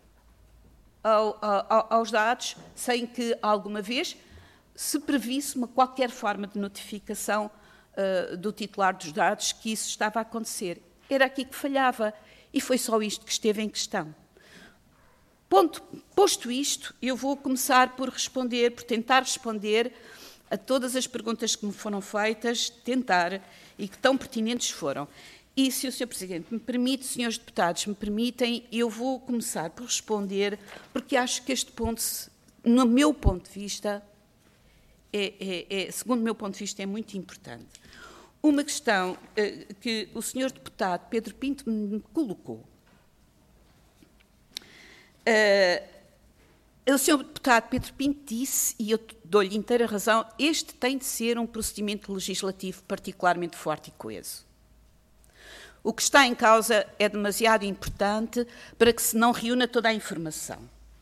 ao, ao, aos dados sem que, alguma vez, se previsse uma qualquer forma de notificação uh, do titular dos dados que isso estava a acontecer. Era aqui que falhava. E foi só isto que esteve em questão. Ponto, posto isto, eu vou começar por responder, por tentar responder a todas as perguntas que me foram feitas, tentar, e que tão pertinentes foram. E se o senhor Presidente me permite, senhores deputados, me permitem, eu vou começar por responder, porque acho que este ponto, no meu ponto de vista, é, é, é, segundo o meu ponto de vista, é muito importante. Uma questão eh, que o senhor deputado Pedro Pinto me colocou. Uh, o senhor deputado Pedro Pinto disse, e eu dou-lhe inteira razão, este tem de ser um procedimento legislativo particularmente forte e coeso. O que está em causa é demasiado importante para que se não reúna toda a informação.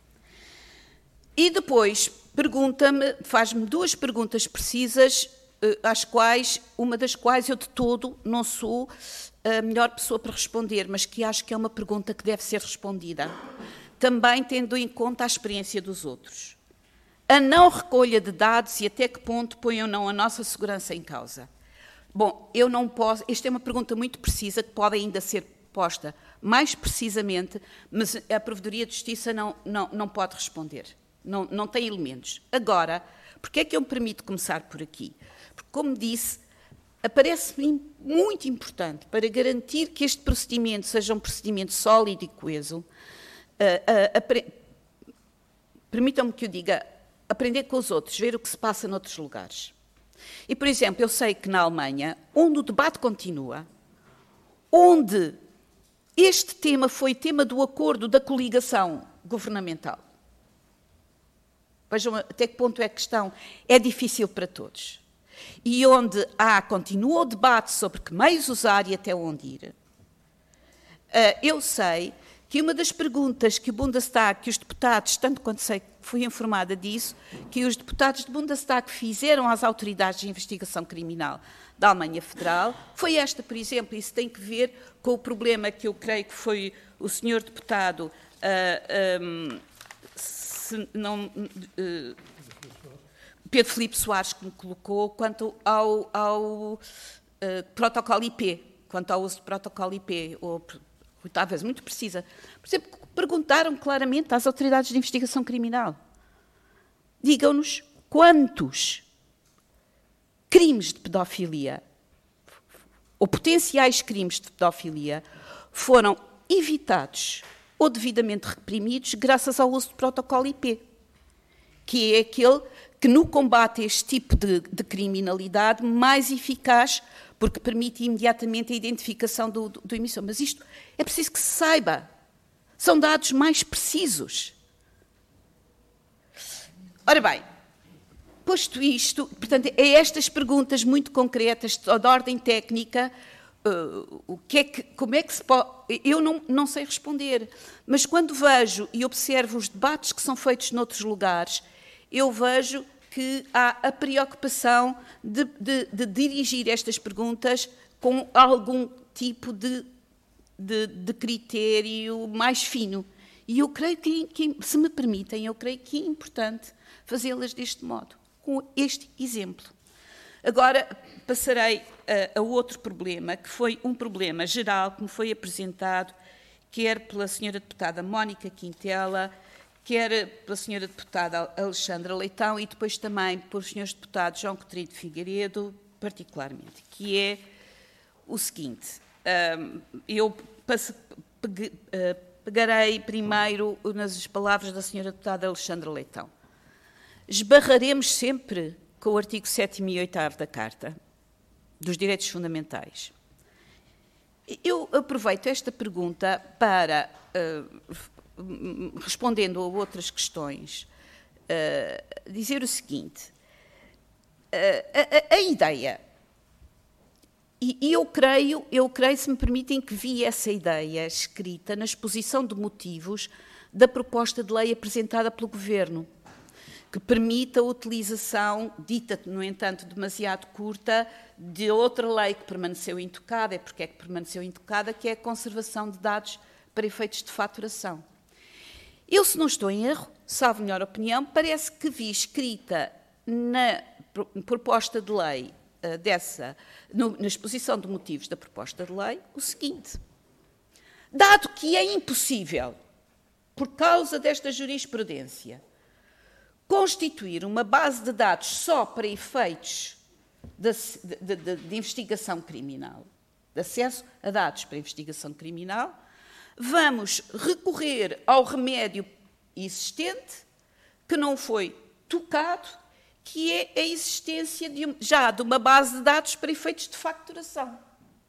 E depois pergunta-me, faz-me duas perguntas precisas, às quais, uma das quais eu de todo não sou a melhor pessoa para responder, mas que acho que é uma pergunta que deve ser respondida, também tendo em conta a experiência dos outros. A não recolha de dados e até que ponto põe ou não a nossa segurança em causa. Bom, eu não posso, esta é uma pergunta muito precisa que pode ainda ser posta mais precisamente, mas a Provedoria de Justiça não, não, não pode responder, não, não tem elementos. Agora, porque é que eu me permito começar por aqui? Porque, como disse, aparece-me muito importante para garantir que este procedimento seja um procedimento sólido e coeso. Uh, uh, Permitam-me que eu diga, aprender com os outros, ver o que se passa noutros lugares. E, por exemplo, eu sei que na Alemanha, onde o debate continua, onde este tema foi tema do acordo da coligação governamental, vejam até que ponto é a questão, é difícil para todos, e onde há, continua o debate sobre que meios usar e até onde ir, uh, eu sei que uma das perguntas que o Bundestag, que os deputados, tanto quanto sei, fui informada disso, que os deputados do Bundestag fizeram às autoridades de investigação criminal da Alemanha Federal, foi esta, por exemplo, isso tem que ver com o problema que eu creio que foi o senhor deputado, uh, um, se não, uh, Pedro Filipe Soares, que me colocou, quanto ao, ao uh, protocolo I P, quanto ao uso do protocolo I P, ou talvez muito precisa. Por exemplo, perguntaram claramente às autoridades de investigação criminal. Digam-nos quantos crimes de pedofilia ou potenciais crimes de pedofilia foram evitados ou devidamente reprimidos graças ao uso do protocolo I P, que é aquele que no combate a este tipo de, de criminalidade mais eficaz, porque permite imediatamente a identificação do, do, do emissor. Mas isto é preciso que se saiba. São dados mais precisos. Ora bem, posto isto, portanto, é estas perguntas muito concretas, de ordem técnica, uh, o que é que, como é que se pode... Eu não, não sei responder, mas quando vejo e observo os debates que são feitos noutros lugares, eu vejo que há a preocupação de, de, de dirigir estas perguntas com algum tipo de, de, de critério mais fino. E eu creio que, que, se me permitem, eu creio que é importante fazê-las deste modo, com este exemplo. Agora passarei a, a outro problema, que foi um problema geral que me foi apresentado, quer pela senhora deputada Mónica Quintela, quer pela senhora deputada Alexandra Leitão e depois também pelos senhores deputados João Coutinho de Figueiredo, particularmente, que é o seguinte, eu pegarei primeiro nas palavras da senhora deputada Alexandra Leitão. Esbarraremos sempre com o artigo sétimo e oitavo da Carta dos Direitos Fundamentais. Eu aproveito esta pergunta para... respondendo a outras questões, uh, dizer o seguinte, uh, a, a, a ideia, e, e eu creio, eu creio, se me permitem, que vi essa ideia escrita na exposição de motivos da proposta de lei apresentada pelo Governo, que permite a utilização, dita, no entanto, demasiado curta, de outra lei que permaneceu intocada, e porque é que permaneceu intocada, que é a conservação de dados para efeitos de faturação. Eu, se não estou em erro, salvo melhor opinião, parece que vi escrita na proposta de lei uh, dessa, no, na exposição de motivos da proposta de lei, o seguinte: Dado que é impossível, por causa desta jurisprudência, constituir uma base de dados só para efeitos de, de, de, de investigação criminal, de acesso a dados para investigação criminal, vamos recorrer ao remédio existente, que não foi tocado, que é a existência de, já de uma base de dados para efeitos de facturação.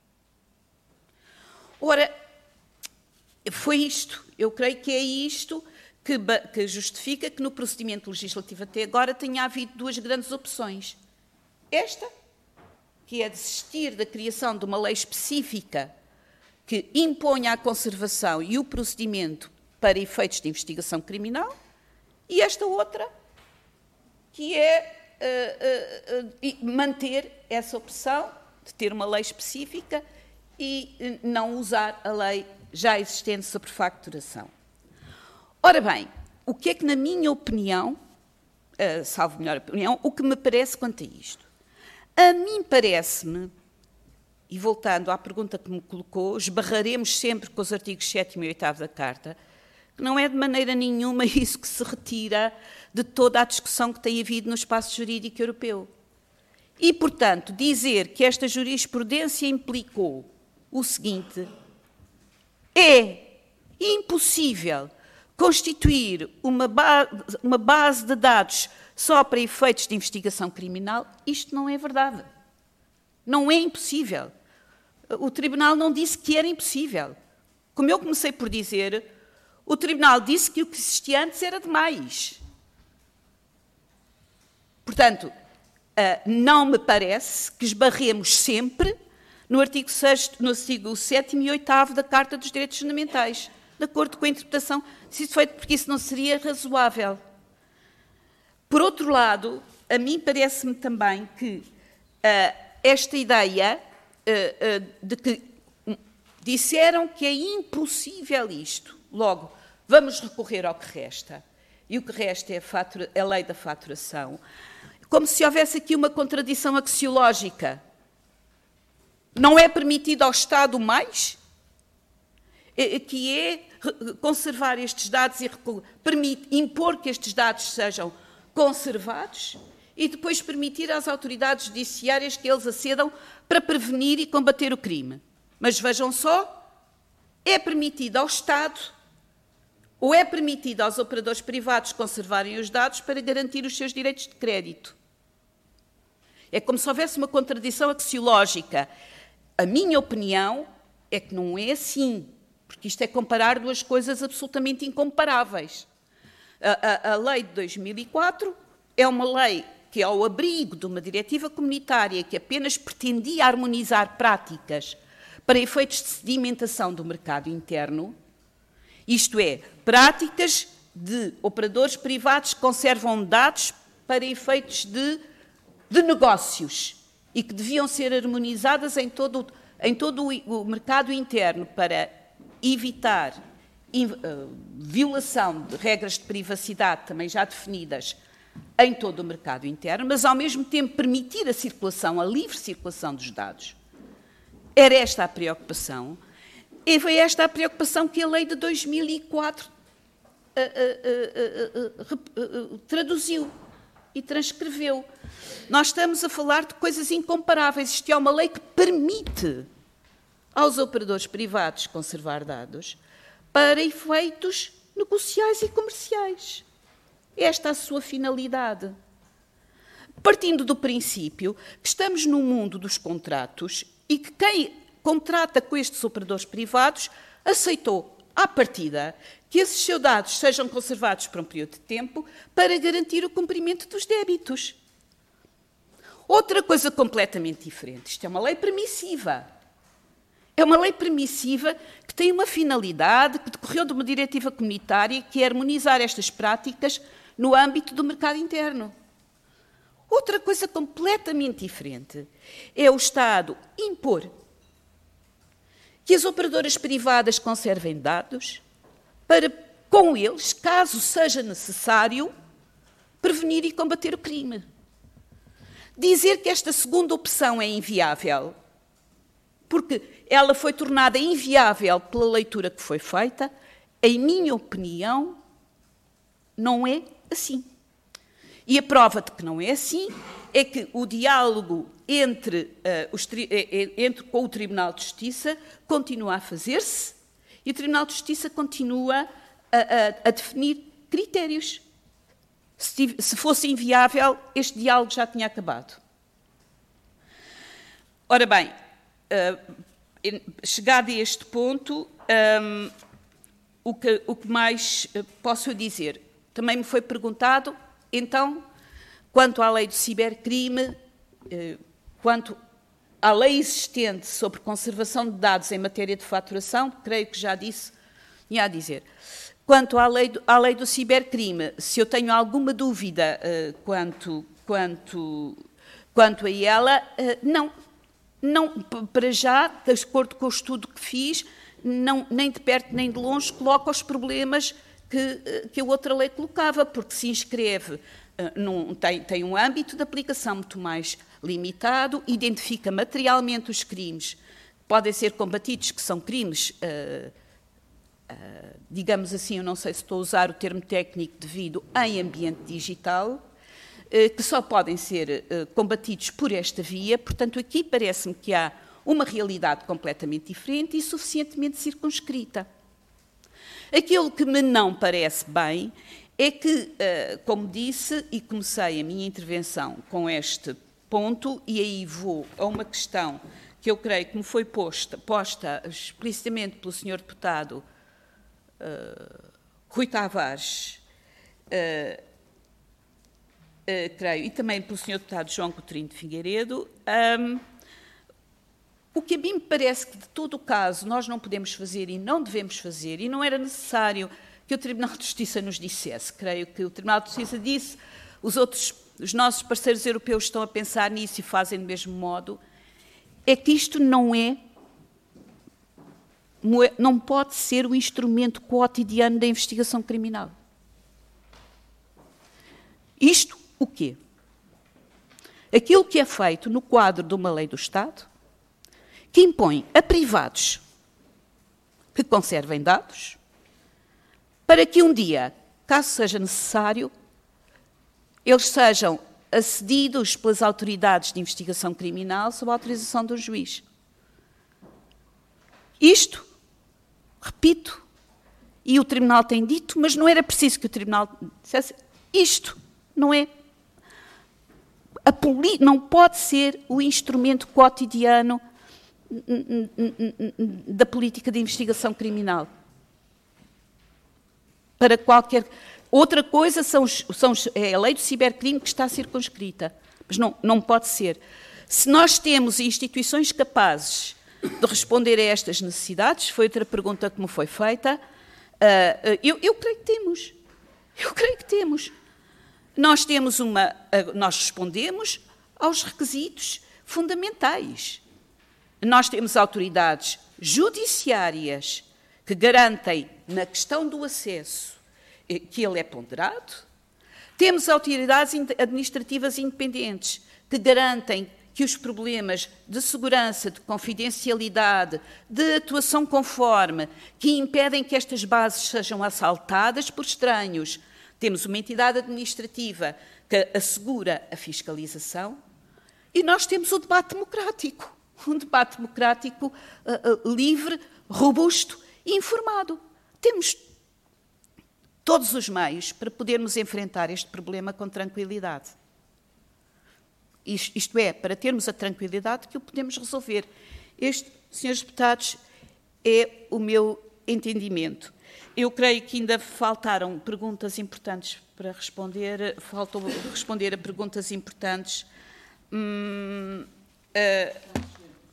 Ora, foi isto, eu creio que é isto que, que justifica que no procedimento legislativo até agora tenha havido duas grandes opções. Esta, que é desistir da criação de uma lei específica que imponha a conservação e o procedimento para efeitos de investigação criminal, e esta outra, que é uh, uh, uh, manter essa opção de ter uma lei específica e uh, não usar a lei já existente sobre facturação. Ora bem, o que é que, na minha opinião, uh, salvo melhor opinião, o que me parece quanto a isto? A mim parece-me, e voltando à pergunta que me colocou, esbarraremos sempre com os artigos sétimo e oitavo da Carta, que não é de maneira nenhuma isso que se retira de toda a discussão que tem havido no espaço jurídico europeu. E, portanto, dizer que esta jurisprudência implicou o seguinte: é impossível constituir uma, ba uma base de dados só para efeitos de investigação criminal, isto não é verdade. Não é impossível. O Tribunal não disse que era impossível. Como eu comecei por dizer, o Tribunal disse que o que existia antes era demais. Portanto, não me parece que esbarremos sempre no artigo sexto, no artigo sétimo e oitavo da Carta dos Direitos Fundamentais, de acordo com a interpretação, se isso feito, porque isso não seria razoável. Por outro lado, a mim parece-me também que uh, esta ideia uh, uh, de que disseram que é impossível isto, logo, vamos recorrer ao que resta, e o que resta é a, fatura, a lei da faturação, como se houvesse aqui uma contradição axiológica. Não é permitido ao Estado mais, que é conservar estes dados e permite, impor que estes dados sejam conservados e depois permitir às autoridades judiciárias que eles acedam para prevenir e combater o crime. Mas vejam só, é permitido ao Estado ou é permitido aos operadores privados conservarem os dados para garantir os seus direitos de crédito. É como se houvesse uma contradição axiológica. A minha opinião é que não é assim, porque isto é comparar duas coisas absolutamente incomparáveis. A, a, a lei de dois mil e quatro é uma lei que, ao abrigo de uma diretiva comunitária que apenas pretendia harmonizar práticas para efeitos de sedimentação do mercado interno, isto é, práticas de operadores privados que conservam dados para efeitos de, de negócios e que deviam ser harmonizadas em todo, em todo o mercado interno para evitar uh, violação de regras de privacidade também já definidas em todo o mercado interno, mas ao mesmo tempo permitir a circulação, a livre circulação dos dados. Era esta a preocupação, e foi esta a preocupação que a lei de dois mil e quatro uh, uh, uh, uh, uh, traduziu e transcreveu. Nós estamos a falar de coisas incomparáveis. Isto é uma lei que permite aos operadores privados conservar dados para efeitos negociais e comerciais. Esta é a sua finalidade. Partindo do princípio que estamos num mundo dos contratos e que quem contrata com estes operadores privados aceitou, à partida, que esses seus dados sejam conservados por um período de tempo para garantir o cumprimento dos débitos. Outra coisa completamente diferente. Isto é uma lei permissiva. É uma lei permissiva que tem uma finalidade que decorreu de uma diretiva comunitária que é harmonizar estas práticas no âmbito do mercado interno. Outra coisa completamente diferente é o Estado impor que as operadoras privadas conservem dados para, com eles, caso seja necessário, prevenir e combater o crime. Dizer que esta segunda opção é inviável porque ela foi tornada inviável pela leitura que foi feita. Em minha opinião, não é assim. E a prova de que não é assim é que o diálogo entre, uh, os tri entre com o Tribunal de Justiça continua a fazer-se e o Tribunal de Justiça continua a, a, a definir critérios. Se, se fosse inviável, este diálogo já tinha acabado. Ora bem, uh, chegado a este ponto, um, o, que, o que mais posso dizer? Também me foi perguntado, então, quanto à lei do cibercrime, uh, quanto à lei existente sobre conservação de dados em matéria de faturação, creio que já disse, tinha a dizer. Quanto à lei do, à lei do cibercrime, se eu tenho alguma dúvida uh, quanto, quanto, quanto a ela, uh, não. Não, para já, de acordo com o estudo que fiz, não, nem de perto nem de longe coloca os problemas que, que a outra lei colocava, porque se inscreve, uh, num, tem, tem um âmbito de aplicação muito mais limitado, identifica materialmente os crimes que podem ser combatidos, que são crimes, uh, uh, digamos assim, eu não sei se estou a usar o termo técnico devido, em ambiente digital, que só podem ser combatidos por esta via. Portanto, aqui parece-me que há uma realidade completamente diferente e suficientemente circunscrita. Aquilo que me não parece bem é que, como disse, e comecei a minha intervenção com este ponto, e aí vou a uma questão que eu creio que me foi posta, posta explicitamente pelo senhor deputado uh, Rui Tavares, uh, Uh, creio, e também pelo senhor deputado João Coutinho de Figueiredo, um, o que a mim me parece que de todo o caso nós não podemos fazer e não devemos fazer, e não era necessário que o Tribunal de Justiça nos dissesse, creio que o Tribunal de Justiça disse, os outros, os nossos parceiros europeus estão a pensar nisso e fazem do mesmo modo, é que isto não é, não pode ser o instrumento cotidiano da investigação criminal. Isto o quê? Aquilo que é feito no quadro de uma lei do Estado, que impõe a privados que conservem dados, para que um dia, caso seja necessário, eles sejam acedidos pelas autoridades de investigação criminal sob a autorização do juiz. Isto, repito, e o Tribunal tem dito, mas não era preciso que o Tribunal dissesse, isto não é A poli não pode ser o instrumento cotidiano da política de investigação criminal. Para qualquer... Outra coisa são os, são os, é a lei do cibercrime que está circunscrita, mas não, não pode ser. Se nós temos instituições capazes de responder a estas necessidades, foi outra pergunta que me foi feita, uh, eu, eu creio que temos. Eu creio que temos. Nós temos uma, nós respondemos aos requisitos fundamentais. Nós temos autoridades judiciárias que garantem, na questão do acesso, que ele é ponderado. Temos autoridades administrativas independentes que garantem que os problemas de segurança, de confidencialidade, de atuação conforme, que impedem que estas bases sejam assaltadas por estranhos. Temos uma entidade administrativa que assegura a fiscalização e nós temos o debate democrático, um debate democrático uh, uh, livre, robusto e informado. Temos todos os meios para podermos enfrentar este problema com tranquilidade. Isto, isto é, para termos a tranquilidade que o podemos resolver. Este, senhores deputados, é o meu entendimento. Eu creio que ainda faltaram perguntas importantes para responder, faltou responder a perguntas importantes. Hum, uh,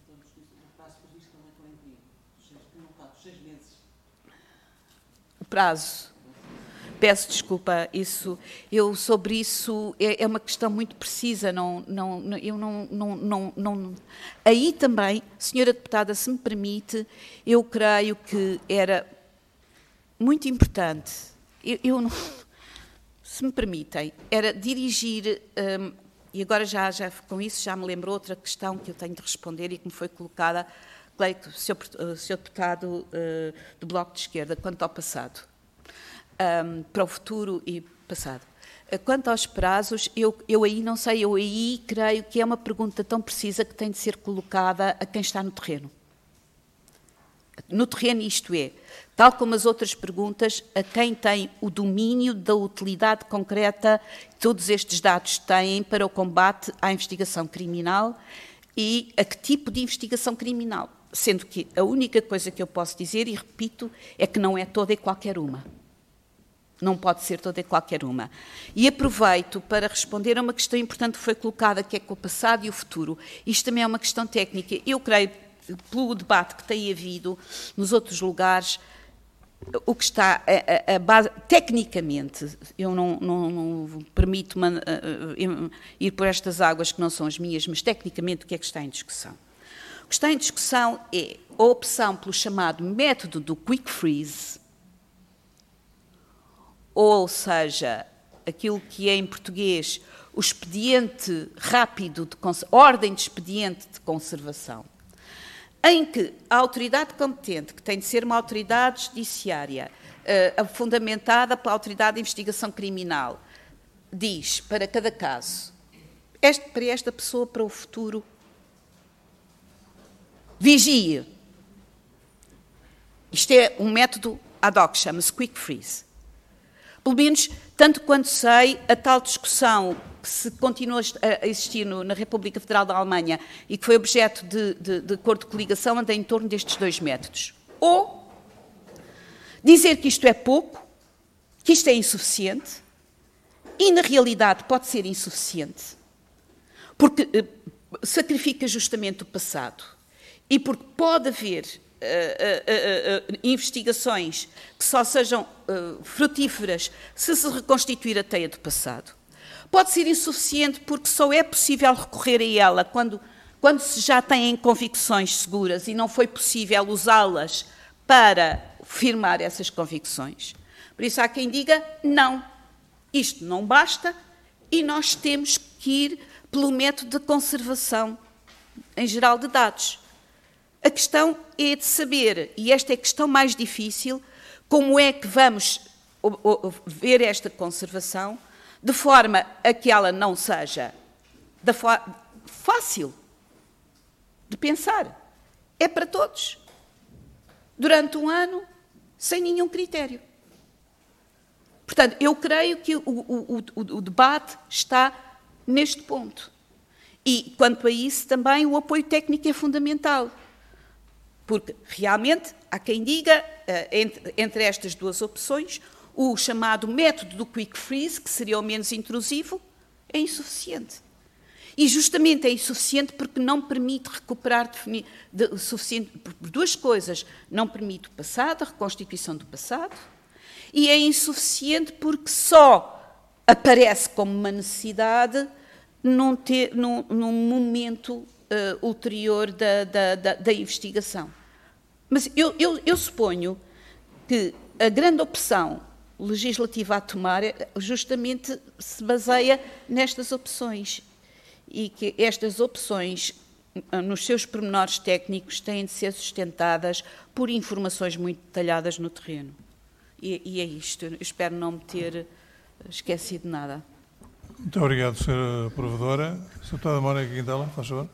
o prazo. Peço desculpa, isso, eu sobre isso é, é uma questão muito precisa, não, não, eu não, não, não, não... Aí também, senhora deputada, se me permite, eu creio que era muito importante, eu, eu não, se me permitem, era dirigir, um, e agora já, já com isso já me lembro outra questão que eu tenho de responder e que me foi colocada, colega, senhor, senhor deputado uh, do Bloco de Esquerda, quanto ao passado, um, para o futuro e passado. Quanto aos prazos, eu, eu aí não sei, eu aí creio que é uma pergunta tão precisa que tem de ser colocada a quem está no terreno. No terreno, isto é, tal como as outras perguntas, a quem tem o domínio da utilidade concreta que todos estes dados têm para o combate à investigação criminal e a que tipo de investigação criminal. Sendo que a única coisa que eu posso dizer, e repito, é que não é toda e qualquer uma. Não pode ser toda e qualquer uma. E aproveito para responder a uma questão importante que foi colocada, que é com o passado e o futuro. Isto também é uma questão técnica. Eu creio, pelo debate que tem havido nos outros lugares, o que está a, a, a base, tecnicamente, eu não, não, não permito man, uh, ir por estas águas que não são as minhas, mas tecnicamente o que é que está em discussão? O que está em discussão é a opção pelo chamado método do quick freeze, ou seja, aquilo que é em português o expediente rápido, de ordem de expediente de conservação, em que a autoridade competente, que tem de ser uma autoridade judiciária, uh, fundamentada pela autoridade de investigação criminal, diz para cada caso, este, para esta pessoa, para o futuro, vigie. Isto é um método ad hoc, chama-se quick freeze. Pelo menos, tanto quanto sei, a tal discussão que se continua a existir no, na República Federal da Alemanha e que foi objeto de, de, de acordo de coligação anda em torno destes dois métodos. Ou dizer que isto é pouco, que isto é insuficiente, e na realidade pode ser insuficiente, porque eh, sacrifica justamente o passado e porque pode haver Uh, uh, uh, uh, investigações que só sejam uh, frutíferas se se reconstituir a teia do passado. Pode ser insuficiente porque só é possível recorrer a ela quando, quando se já têm convicções seguras e não foi possível usá-las para firmar essas convicções. Por isso há quem diga, não, isto não basta e nós temos que ir pelo método de conservação, em geral, de dados. A questão é de saber, e esta é a questão mais difícil, como é que vamos ver esta conservação de forma a que ela não seja da fácil de pensar. É para todos. Durante um ano, sem nenhum critério. Portanto, eu creio que o, o, o, o debate está neste ponto. E, quanto a isso, também o apoio técnico é fundamental. Porque, realmente, há quem diga, entre, entre estas duas opções, o chamado método do quick freeze, que seria o menos intrusivo, é insuficiente. E, justamente, é insuficiente porque não permite recuperar de, de, suficiente, por duas coisas. Não permite o passado, a reconstituição do passado, e é insuficiente porque só aparece como uma necessidade num, te, num, num momento Uh, ulterior da, da, da, da investigação. Mas eu, eu, eu suponho que a grande opção legislativa a tomar justamente se baseia nestas opções e que estas opções, nos seus pormenores técnicos, têm de ser sustentadas por informações muito detalhadas no terreno. E, e é isto. Eu espero não me ter esquecido de nada. Muito obrigado, senhora Provedora. senhora Deputada Mónica Quintela, faz favor.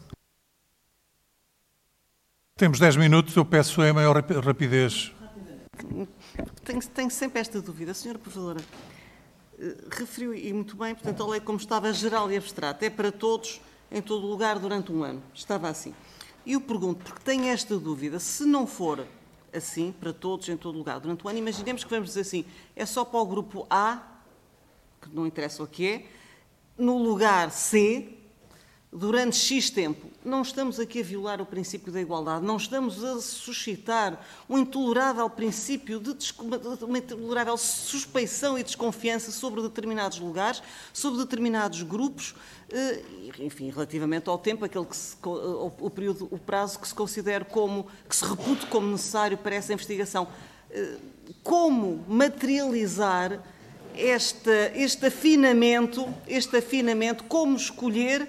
Temos dez minutos, eu peço a maior rapidez. Tenho, tenho sempre esta dúvida. Senhora Provedora, referiu, e muito bem, portanto, a lei como estava geral e abstrata, é para todos, em todo lugar, durante um ano. Estava assim. E eu pergunto, porque tenho esta dúvida, se não for assim, para todos, em todo lugar, durante um ano, imaginemos que vamos dizer assim, é só para o grupo A, que não interessa o que é, no lugar C, durante X tempo. Não estamos aqui a violar o princípio da igualdade, não estamos a suscitar um intolerável princípio de uma intolerável suspeição e desconfiança sobre determinados lugares, sobre determinados grupos, enfim, relativamente ao tempo, aquele que se, o período, o prazo que se considera como, que se repute como necessário para essa investigação. Como materializar este, este afinamento, este afinamento, como escolher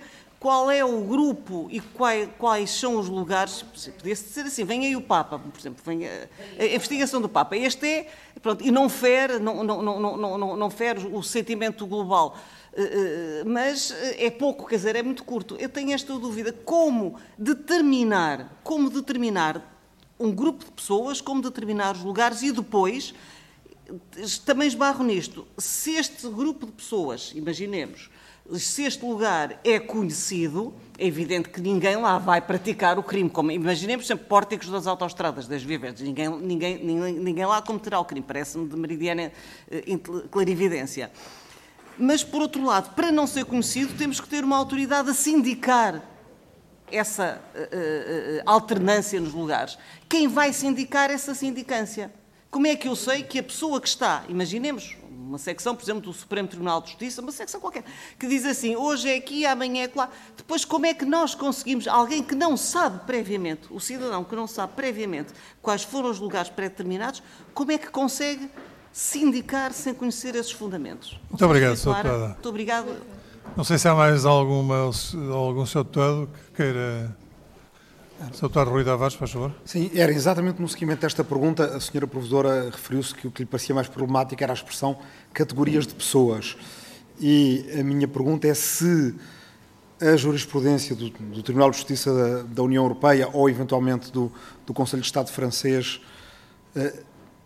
qual é o grupo e quais, quais são os lugares. Podia-se dizer assim, vem aí o Papa, por exemplo, vem a, a investigação do Papa. Este é, pronto, e não fere, não, não, não, não, não, não fere o sentimento global. Mas é pouco, quer dizer, é muito curto. Eu tenho esta dúvida, como determinar, como determinar um grupo de pessoas, como determinar os lugares e depois, também esbarro nisto, se este grupo de pessoas, imaginemos, se este lugar é conhecido, é evidente que ninguém lá vai praticar o crime, como imaginemos sempre pórticos das autoestradas, das vias, ninguém, ninguém, ninguém, ninguém lá cometerá o crime, parece-me de meridiana clarividência. Mas, por outro lado, para não ser conhecido, temos que ter uma autoridade a sindicar essa uh, uh, alternância nos lugares. Quem vai sindicar essa sindicância? Como é que eu sei que a pessoa que está, imaginemos, uma secção, por exemplo, do Supremo Tribunal de Justiça, uma secção qualquer, que diz assim, hoje é aqui, amanhã é lá. Depois, como é que nós conseguimos, alguém que não sabe previamente, o cidadão que não sabe previamente quais foram os lugares pré-determinados, como é que consegue sindicar sem conhecer esses fundamentos? Muito obrigado, senhor Deputado. Muito obrigado. Não sei se há mais alguma, algum senhor Deputado que queira... senhor Deputado Rui Tavares, por favor. Sim, era exatamente no seguimento desta pergunta, a senhora Provedora referiu-se que o que lhe parecia mais problemático era a expressão categorias de pessoas. E a minha pergunta é se a jurisprudência do, do Tribunal de Justiça da, da União Europeia ou, eventualmente, do, do Conselho de Estado francês eh,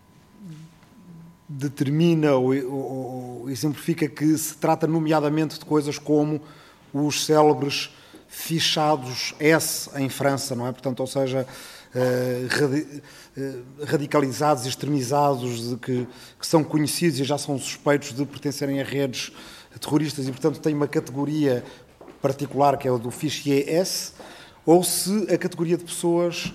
determina ou, ou, ou exemplifica que se trata nomeadamente de coisas como os célebres fichados S em França, não é? Portanto, ou seja, eh, radi eh, radicalizados e extremizados, de que, que são conhecidos e já são suspeitos de pertencerem a redes terroristas e, portanto, têm uma categoria particular que é o do fichier S, ou se a categoria de pessoas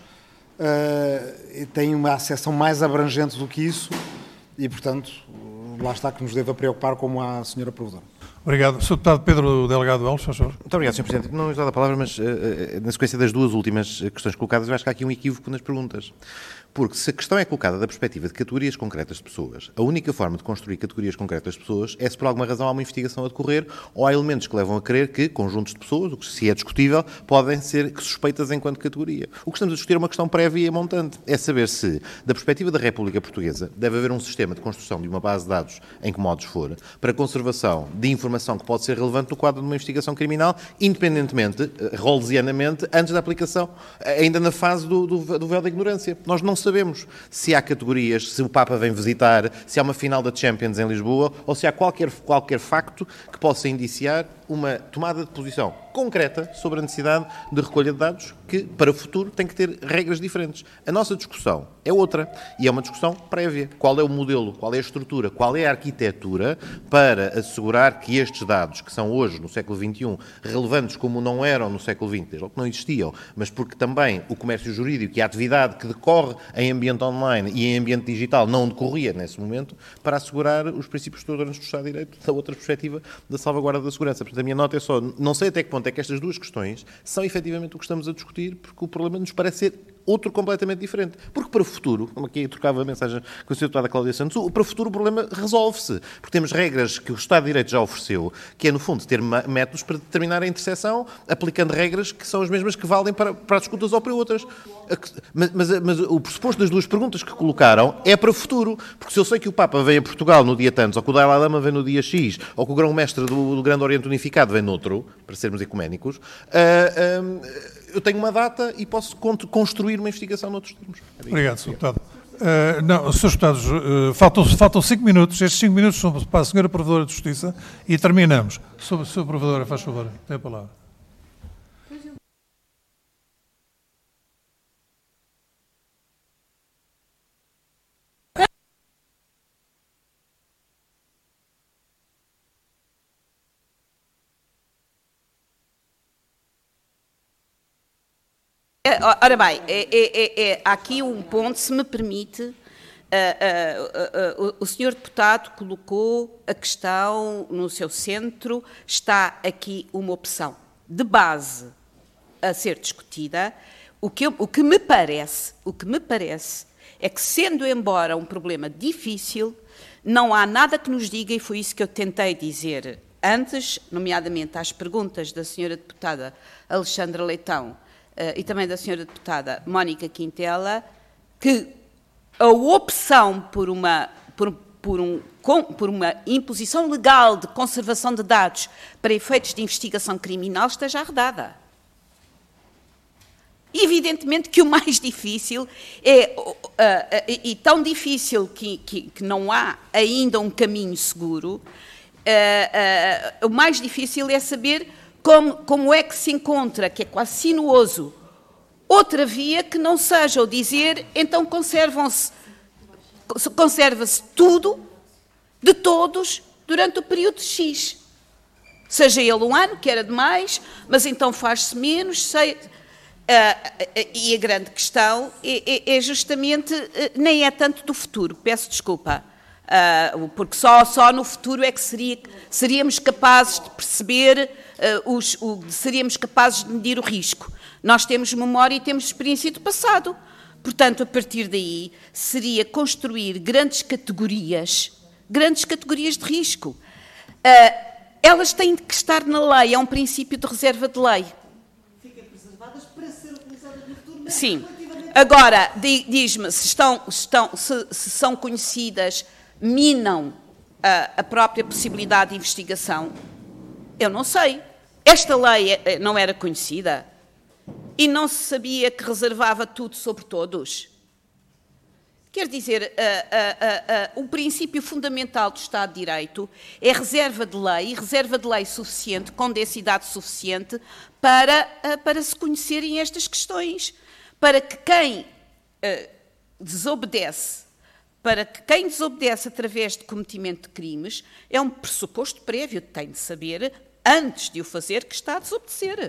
eh, tem uma acessão mais abrangente do que isso e, portanto, lá está que nos deve preocupar, como a senhora Provedora. Obrigado. senhor Deputado Pedro Delgado Alves, por favor. Muito obrigado, senhor Presidente. Não usar a palavra, mas uh, na sequência das duas últimas questões colocadas, eu acho que há aqui um equívoco nas perguntas. Porque se a questão é colocada da perspectiva de categorias concretas de pessoas, a única forma de construir categorias concretas de pessoas é se por alguma razão há uma investigação a decorrer ou há elementos que levam a crer que conjuntos de pessoas, o que se é discutível, podem ser suspeitas enquanto categoria. O que estamos a discutir é uma questão prévia e montante. É saber se, da perspectiva da República Portuguesa, deve haver um sistema de construção de uma base de dados, em que modos for, para conservação de informação que pode ser relevante no quadro de uma investigação criminal, independentemente, rolesianamente, antes da aplicação, ainda na fase do, do, do véu da ignorância. Nós não sabemos se há categorias, se o Papa vem visitar, se há uma final da Champions em Lisboa, ou se há qualquer, qualquer facto que possa indiciar uma tomada de posição concreta sobre a necessidade de recolha de dados que, para o futuro, tem que ter regras diferentes. A nossa discussão é outra e é uma discussão prévia. Qual é o modelo, qual é a estrutura, qual é a arquitetura para assegurar que estes dados, que são hoje, no século vinte e um, relevantes como não eram no século vinte, desde logo que não existiam, mas porque também o comércio jurídico e a atividade que decorre em ambiente online e em ambiente digital não decorria nesse momento, para assegurar os princípios estruturantes do Estado de Direito da outra perspectiva da salvaguarda da segurança. Portanto, a minha nota é só, não sei até que ponto é que estas duas questões são efetivamente o que estamos a discutir, porque o problema nos parece ser outro completamente diferente. Porque para o futuro, como aqui eu trocava a mensagem com a senhora deputada Cláudia Santos, para o futuro o problema resolve-se. Porque temos regras que o Estado de Direito já ofereceu, que é, no fundo, ter métodos para determinar a interseção, aplicando regras que são as mesmas que valem para, para as escutas ou para outras. Mas, mas, mas o pressuposto das duas perguntas que colocaram é para o futuro. Porque se eu sei que o Papa vem a Portugal no dia tantos, ou que o Dalai Lama vem no dia X, ou que o Grão-Mestre do, do Grande Oriente Unificado vem noutro, para sermos ecuménicos, uh, uh, eu tenho uma data e posso construir uma investigação noutros termos. Obrigado, senhor Deputado. Uh, não, senhores Deputados, uh, faltam, faltam cinco minutos. Estes cinco minutos são para a senhora Provedora de Justiça e terminamos. Sobre a senhora Provedora, faz favor, tem a palavra. Ora bem, é, é, é, há aqui um ponto, se me permite, uh, uh, uh, uh, o senhor deputado colocou a questão no seu centro, está aqui uma opção de base a ser discutida. O que, eu, o que me parece, o que me parece é que, sendo embora um problema difícil, não há nada que nos diga, e foi isso que eu tentei dizer antes, nomeadamente às perguntas da senhora deputada Alexandra Leitão uh, e também da senhora deputada Mónica Quintela, que a opção por uma, por, por, um, com, por uma imposição legal de conservação de dados para efeitos de investigação criminal esteja arredada. Evidentemente que o mais difícil é, uh, uh, e tão difícil que, que, que não há ainda um caminho seguro, uh, uh, o mais difícil é saber como, como é que se encontra, que é quase sinuoso, outra via que não seja o dizer, então conservam-se, conserva-se tudo de todos durante o período de X. Seja ele um ano, que era demais, mas então faz-se menos, sei, uh, uh, e a grande questão é, é, é justamente, uh, nem é tanto do futuro, peço desculpa, uh, porque só, só no futuro é que seria, seríamos capazes de perceber, uh, os, o, seríamos capazes de medir o risco. Nós temos memória e temos experiência do passado. Portanto, a partir daí, seria construir grandes categorias, grandes categorias de risco. Uh, elas têm que estar na lei, é um princípio de reserva de lei. Ficam preservadas para ser utilizadas no futuro. Sim. Agora, diz-me, se, estão, estão, se, se são conhecidas, minam a, a própria possibilidade de investigação. Eu não sei. Esta lei não era conhecida? E não se sabia que reservava tudo sobre todos? Quer dizer, uh, uh, uh, uh, o princípio fundamental do Estado de Direito é reserva de lei, reserva de lei suficiente, com densidade suficiente, para, uh, para se conhecerem estas questões. Para que quem uh, desobedece, para que quem desobedece através de cometimento de crimes, é um pressuposto prévio, tem de saber, antes de o fazer, que está a desobedecer.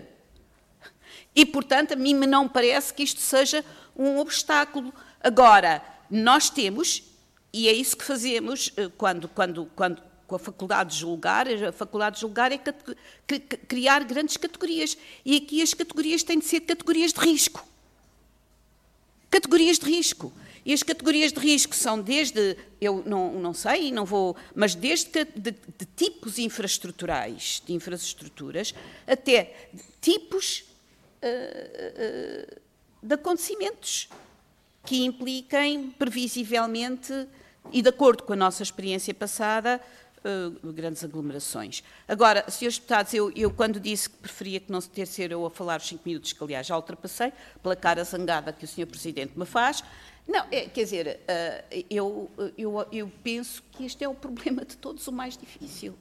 E, portanto, a mim não parece que isto seja um obstáculo. Agora, nós temos, e é isso que fazemos quando, quando, quando com a faculdade de julgar, a faculdade de julgar é criar grandes categorias. E aqui as categorias têm de ser categorias de risco. Categorias de risco. E as categorias de risco são desde, eu não, não sei, não vou, mas desde de, de, de tipos infraestruturais, de infraestruturas, até tipos uh, uh, de acontecimentos que impliquem, previsivelmente, e de acordo com a nossa experiência passada, uh, grandes aglomerações. Agora, senhores deputados, eu, eu quando disse que preferia que não se ter ser eu a falar os cinco minutos, que aliás já ultrapassei, pela cara zangada que o senhor Presidente me faz, não, é, quer dizer, uh, eu, eu, eu penso que este é o problema de todos, o mais difícil.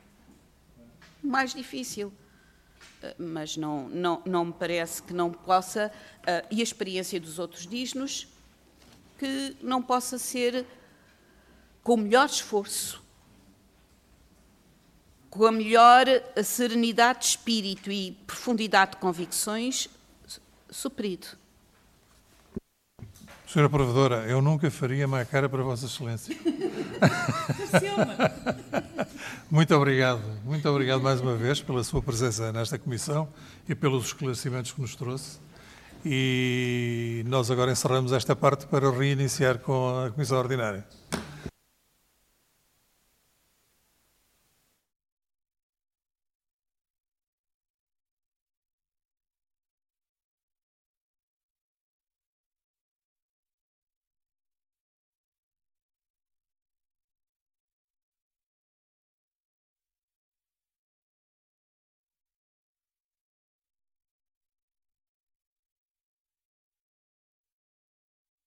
O mais difícil. Mas não, não, não me parece que não possa, uh, e a experiência dos outros diz-nos, que não possa ser com o melhor esforço, com a melhor serenidade de espírito e profundidade de convicções, suprido. Senhora Provedora, eu nunca faria má cara para Vossa Excelência. Muito obrigado, muito obrigado mais uma vez pela sua presença nesta comissão e pelos esclarecimentos que nos trouxe. E nós agora encerramos esta parte para reiniciar com a comissão ordinária.